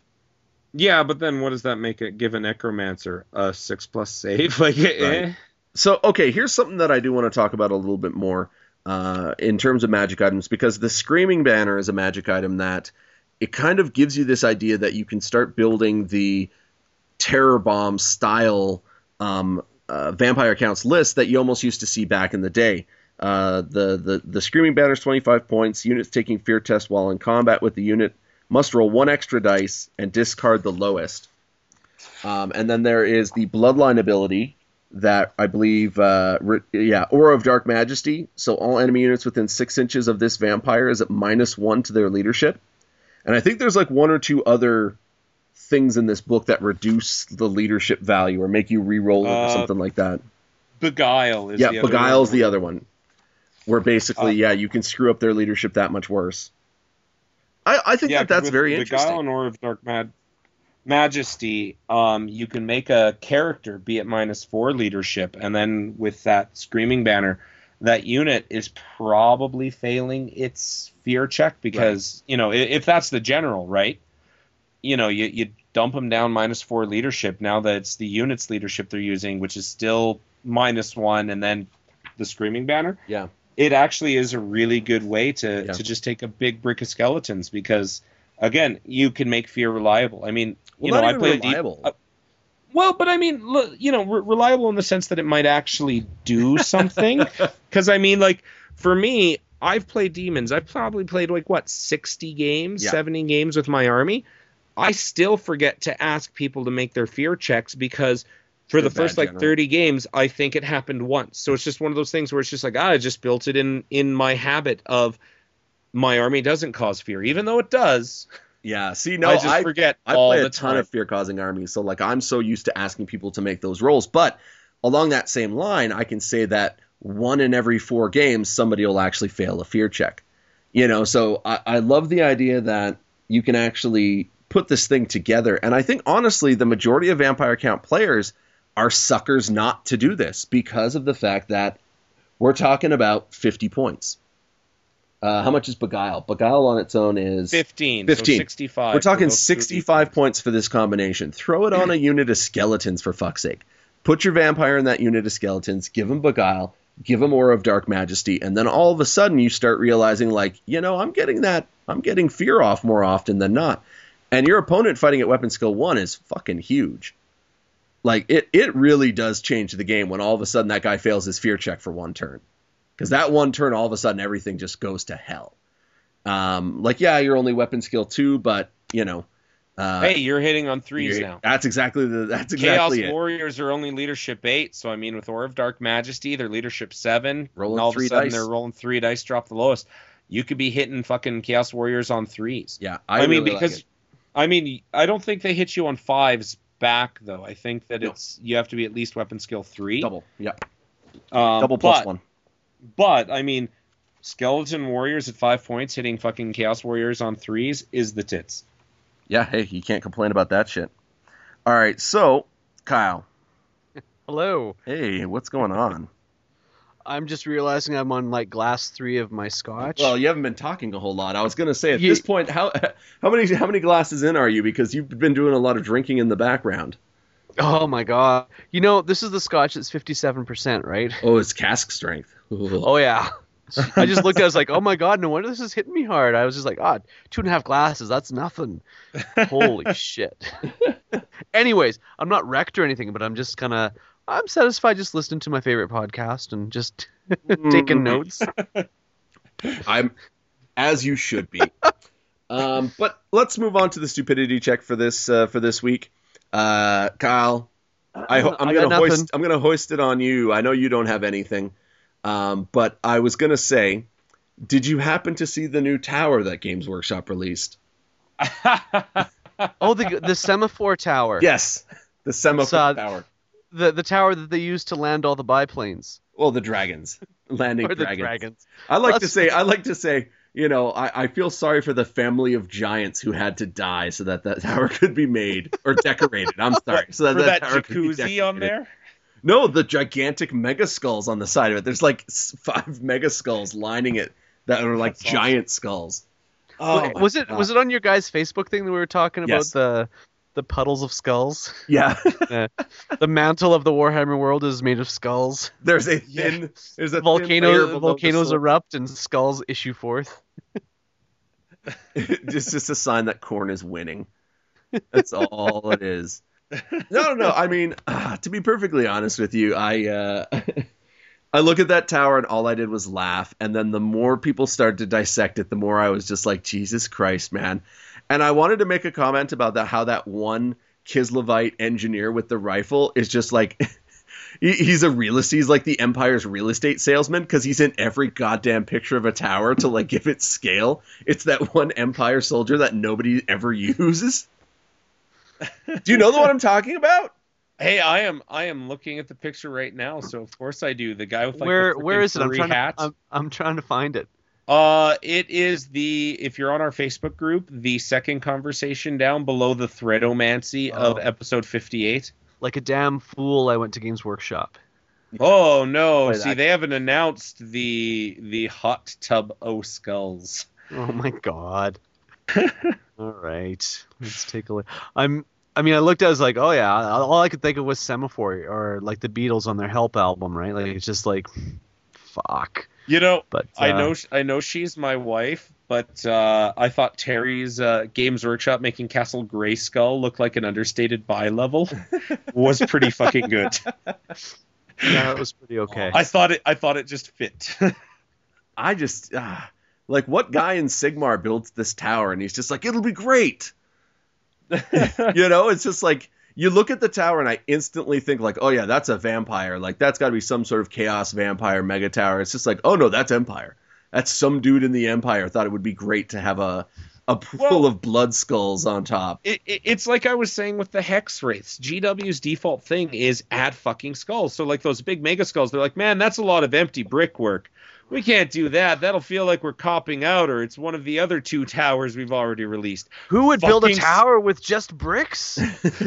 yeah, but then what does that make it give a necromancer? A six plus save? Like, eh? So, okay, here's something that I do want to talk about a little bit more uh, in terms of magic items, because the Screaming Banner is a magic item that it kind of gives you this idea that you can start building the Terror Bomb style um, uh, Vampire Counts list that you almost used to see back in the day. Uh, the, the, the Screaming Banner is twenty-five points. Units taking Fear Test while in combat with the unit must roll one extra dice and discard the lowest. Um, and then there is the Bloodline ability that I believe, uh, re- yeah, Aura of Dark Majesty. So all enemy units within six inches of this vampire is at minus one to their leadership. And I think there's like one or two other things in this book that reduce the leadership value or make you re-roll it or Uh, something like that. Beguile is Yeah, the other Beguile's one. the other one. Where basically, Uh, yeah, you can screw up their leadership that much worse. I, I think Yeah, that that's with very Beguile interesting. and Aura of Dark Mad- Majesty, um, you can make a character be at minus four leadership, and then with that Screaming Banner, that unit is probably failing its fear check because, you know, i- if that's the general, right? You know, you, you dump them down minus four leadership now that it's the unit's leadership they're using, which is still minus one, and then the Screaming Banner. Yeah. It actually is a really good way to, Yeah. to just take a big brick of skeletons because, again, you can make fear reliable. I mean, you Well, know, not I even play a deep, reliable. uh, well, but I mean, look, you know, re- reliable in the sense that it might actually do something. Because I mean, like for me, I've played demons. I've probably played like what sixty games, Yeah. seventy games with my army. I still forget to ask people to make their fear checks because for You're the a first bad like general. thirty games, I think it happened once. So it's just one of those things where it's just like, ah, I just built it in in my habit of my army doesn't cause fear, even though it does. Yeah, see, no, I just I, forget I all play the a ton time. of fear-causing armies, so like I'm so used to asking people to make those rolls. But along that same line, I can say that one in every four games, somebody will actually fail a fear check. You know, so I, I love the idea that you can actually put this thing together. And I think, honestly, the majority of Vampire Count players are suckers not to do this because of the fact that we're talking about fifty points. Uh, how much is Beguile? Beguile on its own is fifteen, fifteen. so sixty-five. We're talking for those two sixty-five defense. points for this combination. Throw it on a unit of skeletons, for fuck's sake. Put your vampire in that unit of skeletons, give him Beguile, give him Aura of Dark Majesty, and then all of a sudden you start realizing, like, you know, I'm getting that, I'm getting fear off more often than not. And your opponent fighting at weapon skill one is fucking huge. Like, it, it really does change the game when all of a sudden that guy fails his fear check for one turn. Because that one turn, all of a sudden, everything just goes to hell. Um, like, yeah, you're only weapon skill two, but, you know, Uh, Hey, you're hitting on threes now. That's exactly the. That's Chaos exactly it. Warriors are only leadership eight, so I mean, with Aura of Dark Majesty, they're leadership seven. Rolling and all three of a sudden, dice. they're rolling three dice, drop the lowest. You could be hitting fucking Chaos Warriors on threes. Yeah, I, I, mean, really like because it. I mean, I don't think they hit you on fives back though. I think that No. it's you have to be at least weapon skill three. double. Yeah, um, double plus but, one. But I mean, Skeleton Warriors at five points hitting fucking Chaos Warriors on threes is the tits. Yeah, hey, you can't complain about that shit. All right, so Kyle, Hello. hey, what's going on? I'm just realizing I'm on like glass three of my scotch. Well, you haven't been talking a whole lot. I was gonna say at Ye- this point, how how many how many glasses in are you? Because you've been doing a lot of drinking in the background. Oh my god. You know, this is the scotch that's fifty-seven percent, right? Oh, it's cask strength. Oh yeah. I just looked at it, I was like, oh my god, no wonder this is hitting me hard. I was just like, ah, two and a half glasses, that's nothing. Holy shit. Anyways, I'm not wrecked or anything, but I'm just kind of, I'm satisfied just listening to my favorite podcast and just taking notes. I'm as you should be. um, but let's move on to the stupidity check for this uh, for this week. Uh, Kyle, I ho- I'm I got gonna nothing. hoist I'm gonna hoist it on you. I know you don't have anything, um, but I was gonna say, did you happen to see the new tower that Games Workshop released? Oh, the the semaphore tower. Yes, the semaphore Saw- tower. The the tower that they use to land all the biplanes. Well, the dragons landing Or the dragons. dragons. I like to That's- say I like to say. You know, I, I feel sorry for the family of giants who had to die so that that tower could be made or decorated. I'm sorry. So that, For that tower could be jacuzzi on decorated. there? No, the gigantic mega skulls on the side of it. There's like s- five mega skulls lining it that are like That's awesome. giant skulls. Oh, Wa- my was it God. was it on your guys' Facebook thing that we were talking about Yes. the the puddles of skulls? Yeah. Uh, the mantle of the Warhammer world is made of skulls. There's a Yeah. thin there's a thin layer Volcanoes below volcanoes the erupt and skulls issue forth. It's just a sign that corn is winning. That's all it is. No, no, no. I mean, uh, to be perfectly honest with you, I uh, I look at that tower and all I did was laugh. And then the more people started to dissect it, the more I was just like, Jesus Christ, man. And I wanted to make a comment about that, how that one Kislevite engineer with the rifle is just like, he, he's a real estate, he's like the Empire's real estate salesman because he's in every goddamn picture of a tower to like give it scale. It's that one Empire soldier that nobody ever uses. Do you know the one I'm talking about? Hey, I am I am looking at the picture right now, so of course I do. The guy with like where the where frickin' is it? I'm furry trying hat. to I'm, I'm trying to find it. Uh, it is the if you're on our Facebook group, the second conversation down below the threadomancy of Oh. episode fifty-eight. Like a damn fool, I went to Games Workshop. Oh no! Play See, that. they haven't announced the the hot tub o skulls. Oh my god. All right, let's take a look. I'm. I mean, I looked at it, I was like, oh yeah. All I could think of was Semaphore or like the Beatles on their Help album, right? Like it's just like, fuck. You know, But I uh, know I know she's my wife, but uh, I thought Terry's uh, Games Workshop making Castle Grayskull look like an understated bi-level was pretty fucking good. Yeah, it was pretty okay. I thought it I thought it just fit. I just, uh, like, what guy in Sigmar builds this tower and he's just like, it'll be great. You know, it's just like, you look at the tower and I instantly think like, oh yeah, that's a vampire. Like, that's got to be some sort of chaos vampire mega tower. It's just like, oh no, that's Empire. That's some dude in the Empire thought it would be great to have a, a pool Well- of blood skulls on top. It, it, it's like I was saying with the Hex Wraiths. G W's default thing is add fucking skulls. So like those big mega skulls, they're like, man, that's a lot of empty brickwork. We can't do that. That'll feel like we're copping out, or it's one of the other two towers we've already released. Who would build a fucking- tower with just bricks?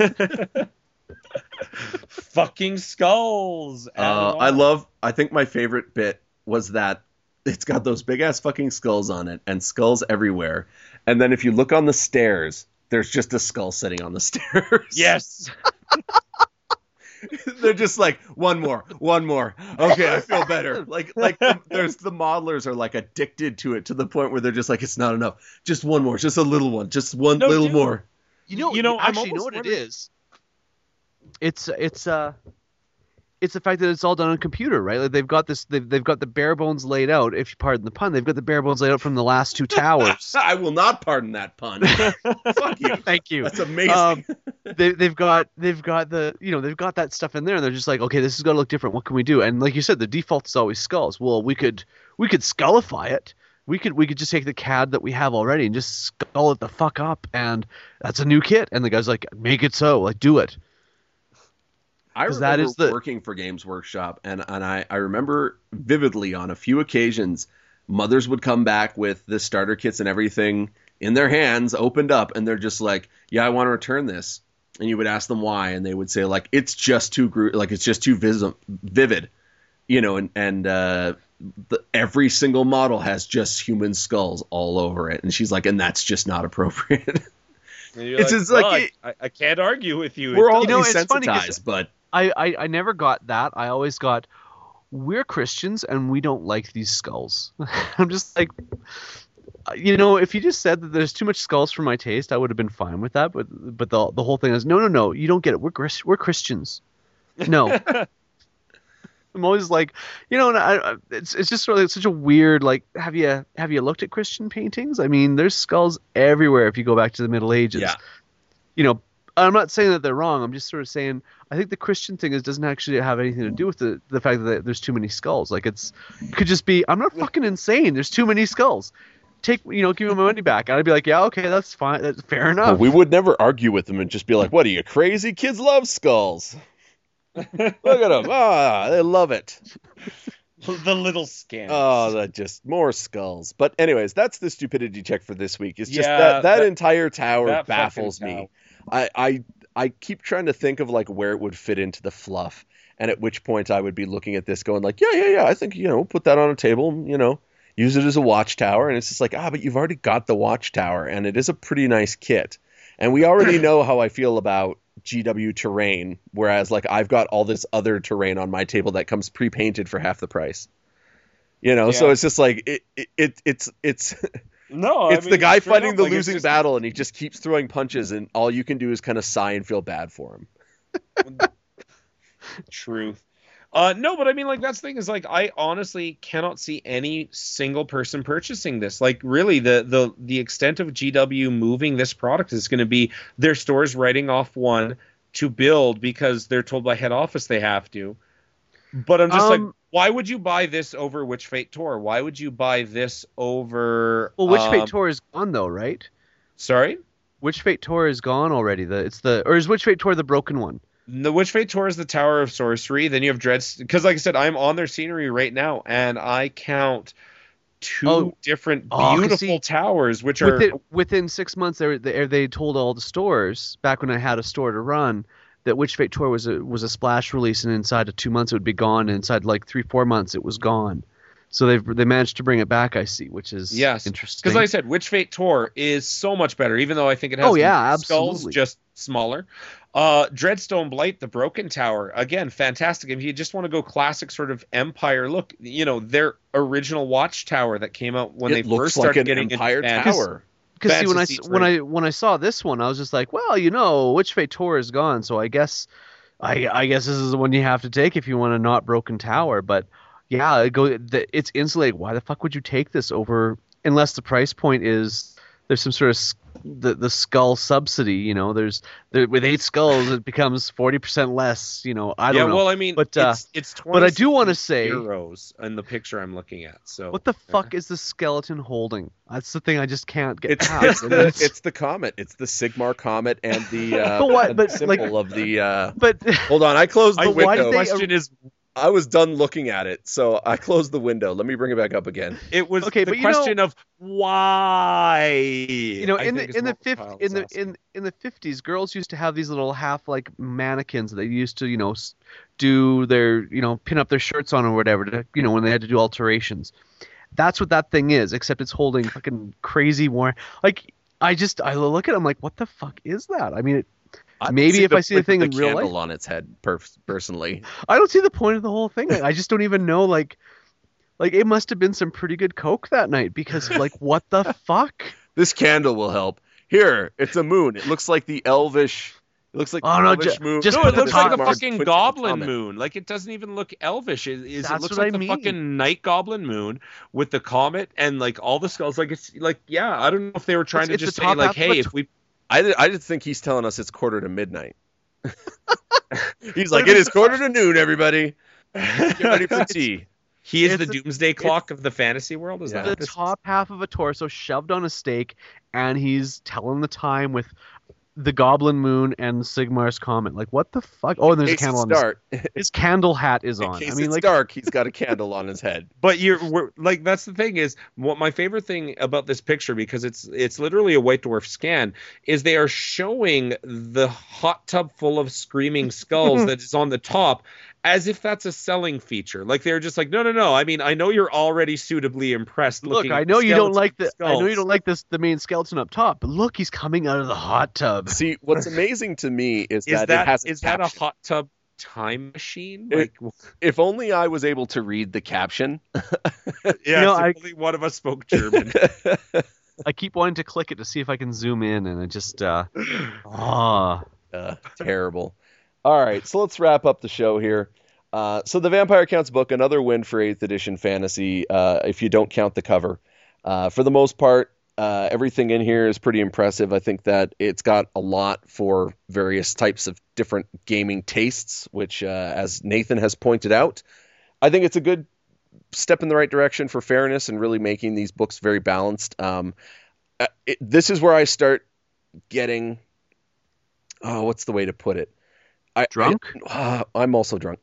Fucking skulls. Add Uh, them I on. love, I think my favorite bit was that it's got those big ass fucking skulls on it and skulls everywhere. And then if you look on the stairs, there's just a skull sitting on the stairs. Yes. They're just like, one more, one more. Okay, I feel better. Like, like the, there's the modelers are like addicted to it to the point where they're just like, it's not enough. Just one more, just a little one, just one No, little dude. more. You know, You know, I'm actually, you know almost what it wondering- is? It's it's uh, it's the fact that it's all done on computer, right? Like they've got this, they've, they've got the bare bones laid out. If you pardon the pun, they've got the bare bones laid out from the last two towers. I will not pardon that pun. Fuck you. Thank you. That's amazing. Um, they, they've got, they've got the, you know, they've got that stuff in there, and they're just like, okay, this has got to look different. What can we do? And like you said, the default is always skulls. Well, we could, we could skullify it. We could, we could just take the C A D that we have already and just skull it the fuck up, and that's a new kit. And the guy's like, make it so, like, do it. I remember that is the... working for Games Workshop, and, and I, I remember vividly on a few occasions, mothers would come back with the starter kits and everything in their hands, opened up, and they're just like, yeah, I want to return this. And you would ask them why, and they would say, like, it's just too gro- like it's just too vis- vivid, you know, and, and uh, the, every single model has just human skulls all over it. And she's like, and that's just not appropriate. It's like, just like, well, it, I, I can't argue with you. We're all You know, it's funny 'cause- desensitized, but... I, I, I never got that. I always got, we're Christians and we don't like these skulls. I'm just like, you know, if you just said that there's too much skulls for my taste, I would have been fine with that. But but the the whole thing is, no, no, no, you don't get it. We're Chris- we're Christians. No. I'm always like, you know, and I, it's it's just really it's such a weird, like, have you have you looked at Christian paintings? I mean, there's skulls everywhere if you go back to the Middle Ages. Yeah. You know, I'm not saying that they're wrong. I'm just sort of saying I think the Christian thing is doesn't actually have anything to do with the the fact that there's too many skulls. Like it's it could just be I'm not fucking insane. There's too many skulls. Take you know, give me my money back. And I'd be like, yeah, okay, that's fine. That's fair enough. Well, we would never argue with them and just be like, what are you crazy? Kids love skulls. Look at them. Ah, they love it. The little scam. Oh, that just more skulls. But anyways, that's the stupidity check for this week. It's just Yeah, that, that that- entire tower that baffles fucking me. tower. I, I I keep trying to think of like where it would fit into the fluff, and at which point I would be looking at this going like, yeah, yeah, yeah, I think, you know, put that on a table, you know, use it as a watchtower. And it's just like, ah, but you've already got the watchtower, and it is a pretty nice kit. And we already know how I feel about G W terrain, whereas like I've got all this other terrain on my table that comes pre-painted for half the price. You know, so Yeah. it's just like it, it, it it's it's No, it's I the mean, guy straight fighting up, the like, it's losing just- battle, and he just keeps throwing punches, and all you can do is kind of sigh and feel bad for him. Truth. Uh, no, but I mean, like, that's the thing is, like, I honestly cannot see any single person purchasing this. Like, really, the the the extent of G W moving this product is going to be their stores writing off one to build because they're told by head office they have to. But I'm just like, Um, why would you buy this over Witch Fate Tour? Why would you buy this over? Well, Witch um, Fate Tour is gone though, right? Sorry, Witch Fate Tour is gone already. The it's the or is Witch Fate Tour the broken one? the Witch Fate Tour is the Tower of Sorcery. Then you have Dread, because like I said, I'm on their scenery right now, and I count two Oh. different Oh, 'cause beautiful see, towers, which are Within, within six months, they, they they told all the stores back when I had a store to run that Witch Fate Tour was a was a splash release, and inside of two months it would be gone. And inside like three four months it was gone. So they've they managed to bring it back. I see, which is yes, interesting. because like I said, Witch Fate Tour is so much better, even though I think it has Oh, yeah, skulls, absolutely. just smaller. Uh, Dreadstone Blight, the Broken Tower, again, fantastic. If you just want to go classic sort of Empire look, you know, their original Watchtower that came out when it they looks first like started an getting Empire into fantasy. Tower. Because see, when I Fantasy when three. I when I saw this one, I was just like, well, you know, Witch Fate Tour is gone, so I guess I I guess this is the one you have to take if you want a not broken tower. But yeah, it go the, it's insulated. Why the fuck would you take this over unless the price point is there's some sort of s- the the skull subsidy? You know, there's there, with eight skulls it becomes forty percent less. You know, I don't yeah, know. well, I mean, But, uh, it's it's but I do wanna twenty say- euros in the picture I'm looking at. So What the fuck is the skeleton holding? That's the thing I just can't get It's, past. it's, I mean, the, it's- it's the comet. It's the Sigmar comet and the, uh, But what- and the but, like- symbol of the. Uh... but Hold on, I closed the I, why did window. the they- question is, I was done looking at it, so I closed the window. Let me bring it back up again. it was Okay, the but you know- question of why. you know, I in think the is in the what fifth Kyle in was the asking. in in the fifties, girls used to have these little half like mannequins that they used to you know s- do their you know pin up their shirts on or whatever to, you know when they had to do alterations. That's what that thing is, except it's holding fucking crazy war. Like I just I look at it, I'm like, what the fuck is that? I mean, it, I Maybe see if I see the with thing the in real candle life. on its head, per- personally. I don't see the point of the whole thing. I, I just don't even know like. Like it must have been some pretty good coke that night because like what the fuck? This candle will help. Here, it's a moon. It looks like the elvish It looks like Oh, the no, Elvish ju- moon. just No, put it the looks like top- the Mars fucking twin goblin comet. moon. Like, it doesn't even look elvish. It, is, it That's looks what like I the mean. fucking night goblin moon with the comet and like all the skulls. Like, it's like, yeah, I don't know if they were trying It's- to it's just the say top like, half of hey, a if we I, I just think he's telling us it's quarter to midnight. He's But like, it it is is quarter to noon, everybody. Get ready for tea. he is It's the a- doomsday clock of the fantasy world. Is Yeah. that the top half of a torso shoved on a stake, and he's telling the time with the Goblin Moon and Sigmar's comet. Like, what the fuck? Oh, and there's In a case candle it's on his, dark. his candle hat is In on. case I mean, it's like, dark, he's got a candle on his head. But you're we're, like, that's the thing is, what my favorite thing about this picture, because it's it's literally a White Dwarf scan, is they are showing the hot tub full of screaming skulls that is on the top as if that's a selling feature. Like, they're just like, no, no, no. I mean, I know you're already suitably impressed. look, looking I at know the you don't skeleton like the, I know you skulls. don't like this, the main skeleton up top, but look, he's coming out of the hot tub. See, what's amazing to me is, Is that, that it has is that a caption. hot tub time machine? It- Like, If only I was able to read the caption. yeah, You know, if I- only one of us spoke German. I keep wanting to click it to see if I can zoom in, and it just, uh, ah. Uh, terrible. All right, so let's wrap up the show here. Uh, so the Vampire Counts book, another win for eighth edition fantasy, uh, if you don't count the cover. Uh, for the most part, uh, everything in here is pretty impressive. I think that it's got a lot for various types of different gaming tastes, which, uh, as Nathan has pointed out, I think it's a good step in the right direction for fairness and really making these books very balanced. Um, uh, it, this is where I start getting, oh, what's the way to put it? I, Drunk? I, uh, I'm also drunk.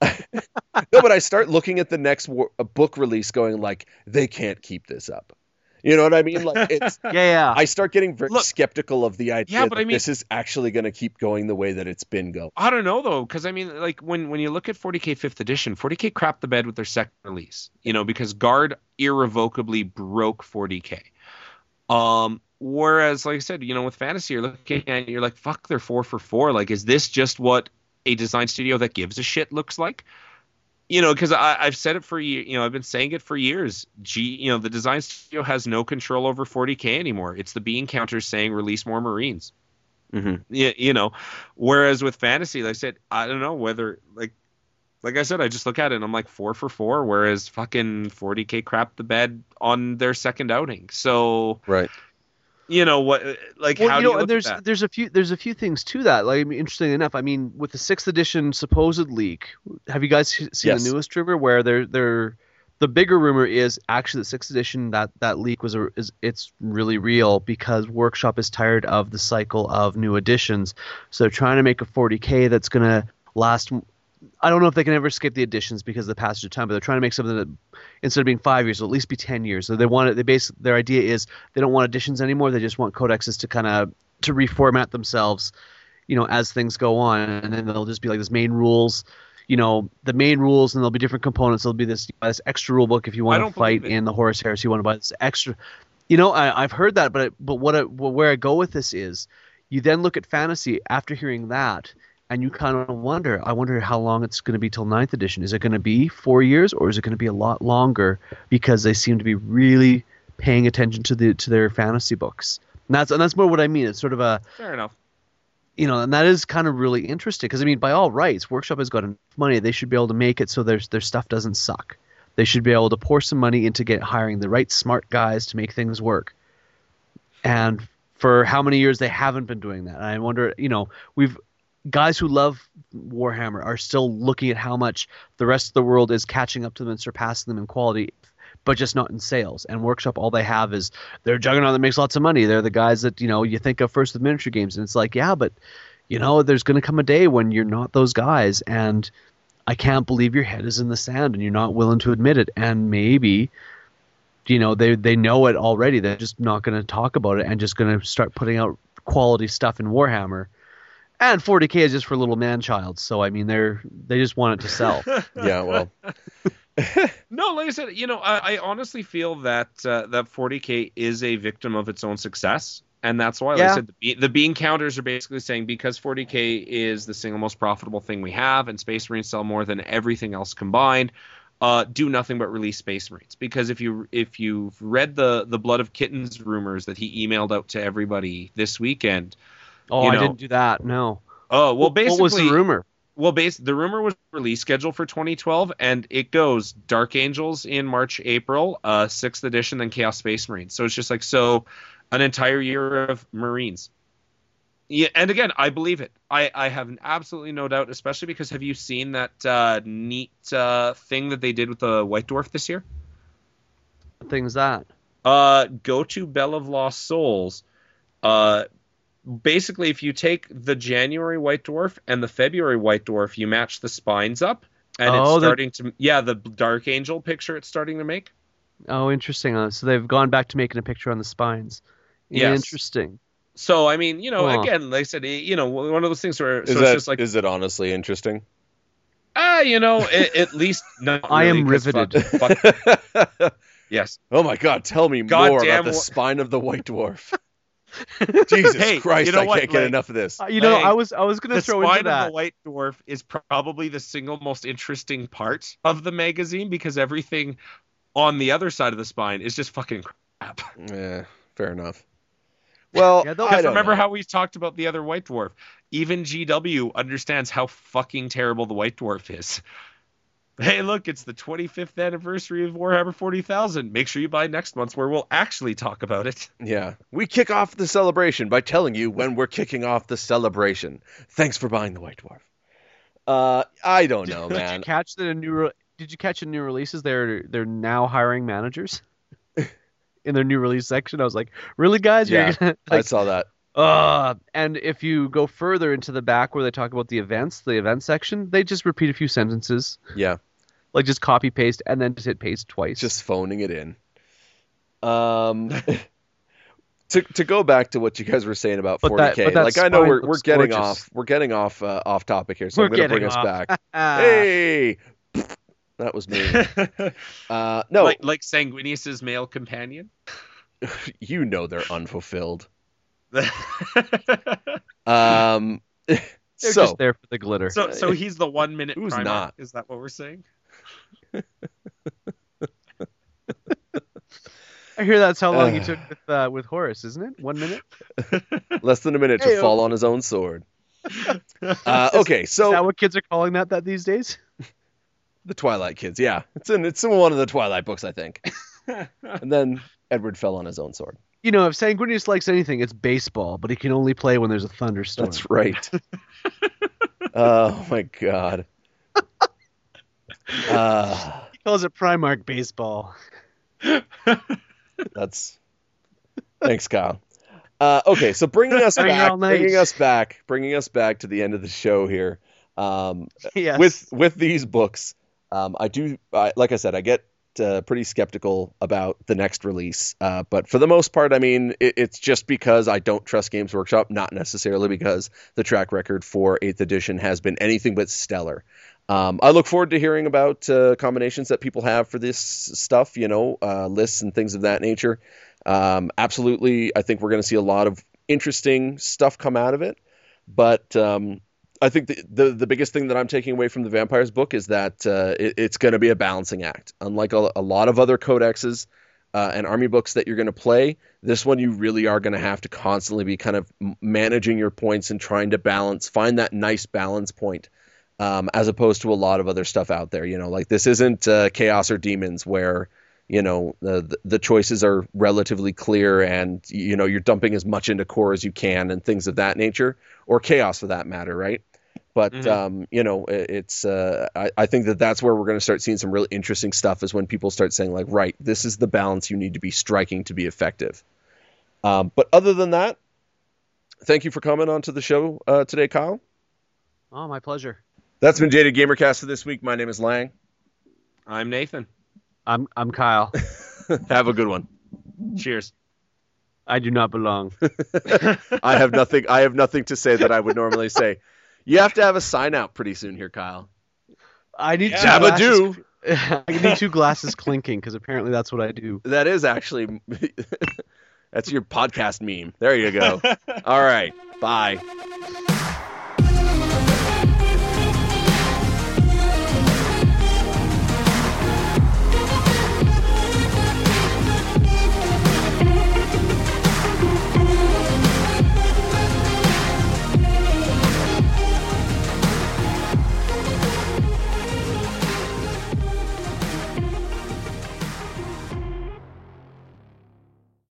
No, but I start looking at the next war, a book release going like, they can't keep this up. You know what I mean? Like, it's, Yeah, yeah. I start getting very Look- skeptical of the idea Yeah, but that I mean- this is actually going to keep going the way that it's been going. I don't know though, because I mean, like when when you look at forty K fifth edition, forty K crapped the bed with their second release. You know, because Guard irrevocably broke forty K. Um, whereas, like I said, you know, with Fantasy, you're looking at it, you're like, fuck, they're four for four. Like, is this just what a design studio that gives a shit looks like? You know, because I've said it for ye- you know, I've been saying it for years. G, you know, the design studio has no control over forty K anymore. It's the bean counters saying release more Marines. Mm-hmm. Yeah, you know, whereas with Fantasy, like I said, I don't know whether like, like I said, I just look at it and I'm like four for four. Whereas fucking forty K crapped the bed on their second outing. So Right. you know what, like Well, how you do know, you look and there's at that? there's a few there's a few things to that. Like, I mean, interestingly enough, I mean, with the sixth edition supposed leak, have you guys seen Yes. the newest rumor where they're they're the bigger rumor is actually the sixth edition that that leak was a, is it's really real because Workshop is tired of the cycle of new editions, so they're trying to make a forty K that's gonna last. I don't know if they can ever skip the editions because of the passage of time, but they're trying to make something that instead of being five years, it'll at least be ten years. So they want it. They base their idea is they don't want editions anymore. They just want codexes to kind of to reformat themselves, you know, as things go on, and then they'll just be like this main rules, you know, the main rules, and there'll be different components. There'll be this, this extra rule book if you I want to don't fight believe it. in the Horus Heresy. You want to buy this extra. You know, I, I've heard that, but but what I, well, where I go with this is, you then look at Fantasy after hearing that. And you kind of wonder, I wonder how long it's going to be till ninth edition. Is it going to be four years or is it going to be a lot longer because they seem to be really paying attention to the to their fantasy books? And that's and that's more what I mean. It's sort of a, Fair enough. you know, and that is kind of really interesting because I mean, by all rights, Workshop has got enough money. They should be able to make it so their their stuff doesn't suck. They should be able to pour some money into get hiring the right smart guys to make things work. And for how many years they haven't been doing that. And I wonder, you know, we've guys who love Warhammer are still looking at how much the rest of the world is catching up to them and surpassing them in quality, but just not in sales. And Workshop, all they have is they're juggernaut that makes lots of money. They're the guys that, you know, you think of first with miniature games. And it's like, yeah, but, you know, there's going to come a day when you're not those guys. And I can't believe your head is in the sand and you're not willing to admit it. And maybe, you know, they, they know it already. They're just not going to talk about it and just going to start putting out quality stuff in Warhammer. And forty K is just for little man-child, so I mean, they're they just want it to sell. Yeah, well, No, like I said, you know, I, I honestly feel that uh, that forty K is a victim of its own success, and that's why, like Yeah. I said, the, be- the bean counters are basically saying because forty K is the single most profitable thing we have, and Space Marines sell more than everything else combined. Uh, do nothing but release Space Marines, because if you if you've read the the Blood of Kittens rumors that he emailed out to everybody this weekend. Oh, You I know. didn't do that. No. Oh well, basically, what was the rumor? Well, base the rumor was release schedule for twenty twelve, and it goes Dark Angels in March, April, uh, sixth edition, then Chaos Space Marines. So it's just like so, an entire year of Marines. Yeah, and again, I believe it. I, I have absolutely no doubt, especially because have you seen that uh, neat uh, thing that they did with the White Dwarf this year? What thing's that? Uh, go to Bell of Lost Souls. Uh, basically, if you take the January White Dwarf and the February White Dwarf, you match the spines up, and Oh, it's the- starting to yeah the Dark Angel picture it's starting to make. Oh, interesting. Uh, so they've gone back to making a picture on the spines. Yes. Interesting. So I mean, you know, Huh. again, like I said, you know, one of those things where Is so that it's just like is it honestly interesting? ah, you know, at, at least not I am really, 'cause riveted. fuck- fuck- yes. Oh my God! Tell me God more damn about the wha- spine of the White Dwarf. Jesus Hey, Christ! you know I what, can't get like- enough of this. Uh, you know, Hey, I was I was gonna The throw spine into of that. the White Dwarf is probably the single most interesting part of the magazine because everything on the other side of the spine is just fucking crap. Yeah, fair enough. Well, Yeah, they'll- I Because don't remember know. how we talked about the other White Dwarf? Even G W understands how fucking terrible the White Dwarf is. Hey, look, it's the twenty-fifth anniversary of Warhammer forty thousand. Make sure you buy next month's where we'll actually talk about it. Yeah, we kick off the celebration by telling you when we're kicking off the celebration. Thanks for buying the White Dwarf. Uh, I don't know, Did you man. catch the new? Re- Did you catch the new releases? They're they're now hiring managers in their new release section. I was like, really, guys? You're Yeah, gonna, I like, saw that. uh, and if you go further into the back where they talk about the events, the event section, they just repeat a few sentences, Yeah, like just copy paste and then just hit paste twice. just phoning it in. Um, to to go back to what you guys were saying about But that- forty K, but that like I know spine we're we're looks getting gorgeous. off we're getting off uh, off topic here, so We're I'm going to bring getting us off. back. Ah. Hey, that was me. Uh, no, Like, like Sanguinius's male companion. you know they're unfulfilled. so, Um, They're so just there for the glitter. so he's the one minute Who's Primarch. not? Is that what we're saying? I hear that's how long you Uh. took with uh, with Horus, isn't it? One minute. less than a minute to Hey-o. fall on his own sword. Uh, okay, Is so that what kids are calling that that these days? the Twilight Kids, yeah, it's in it's in one of the Twilight books, I think. And then Edward fell on his own sword. You know, if Sanguinius likes anything, it's baseball, but he can only play when there's a thunderstorm. That's right. Oh my God. Uh, He calls it Primarch baseball. that's thanks, Kyle. Uh, okay, so bringing us Hang back, all night. bringing us back, bringing us back to the end of the show here. Um, Yes. with with these books, um, I do I, like I said, I get uh, pretty skeptical about the next release. Uh, but for the most part, I mean, it, it's just because I don't trust Games Workshop, not necessarily because the track record for eighth edition has been anything but stellar. Um, I look forward to hearing about uh, combinations that people have for this stuff, you know, uh, lists and things of that nature. Um, absolutely, I think we're going to see a lot of interesting stuff come out of it. But um, I think the, the the biggest thing that I'm taking away from the Vampires book is that uh, it, it's going to be a balancing act. Unlike a, a lot of other codexes uh, and army books that you're going to play, this one you really are going to have to constantly be kind of m- managing your points and trying to balance, find that nice balance point, um, as opposed to a lot of other stuff out there. You know, like this isn't uh, Chaos or Demons where you know the the choices are relatively clear and you know you're dumping as much into core as you can and things of that nature, or Chaos for that matter, right? But Mhm. um, you know, it- it's uh, I, I think that that's where we're going to start seeing some really interesting stuff is when people start saying like, right, this is the balance you need to be striking to be effective. Um, but other than that, thank you for coming on to the show uh, today, Kyle. Oh, my pleasure. That's been Jaded Gamercast for this week. My name is Lang. I'm Nathan. I'm I'm Kyle. Have a good one. Cheers. I do not belong. I have nothing. I have nothing to say that I would normally say. You have to have a sign out pretty soon here, Kyle. I need two Jabba glasses. do. I need two glasses clinking because apparently that's what I do. That is actually that's your podcast meme. There you go. All right. Bye.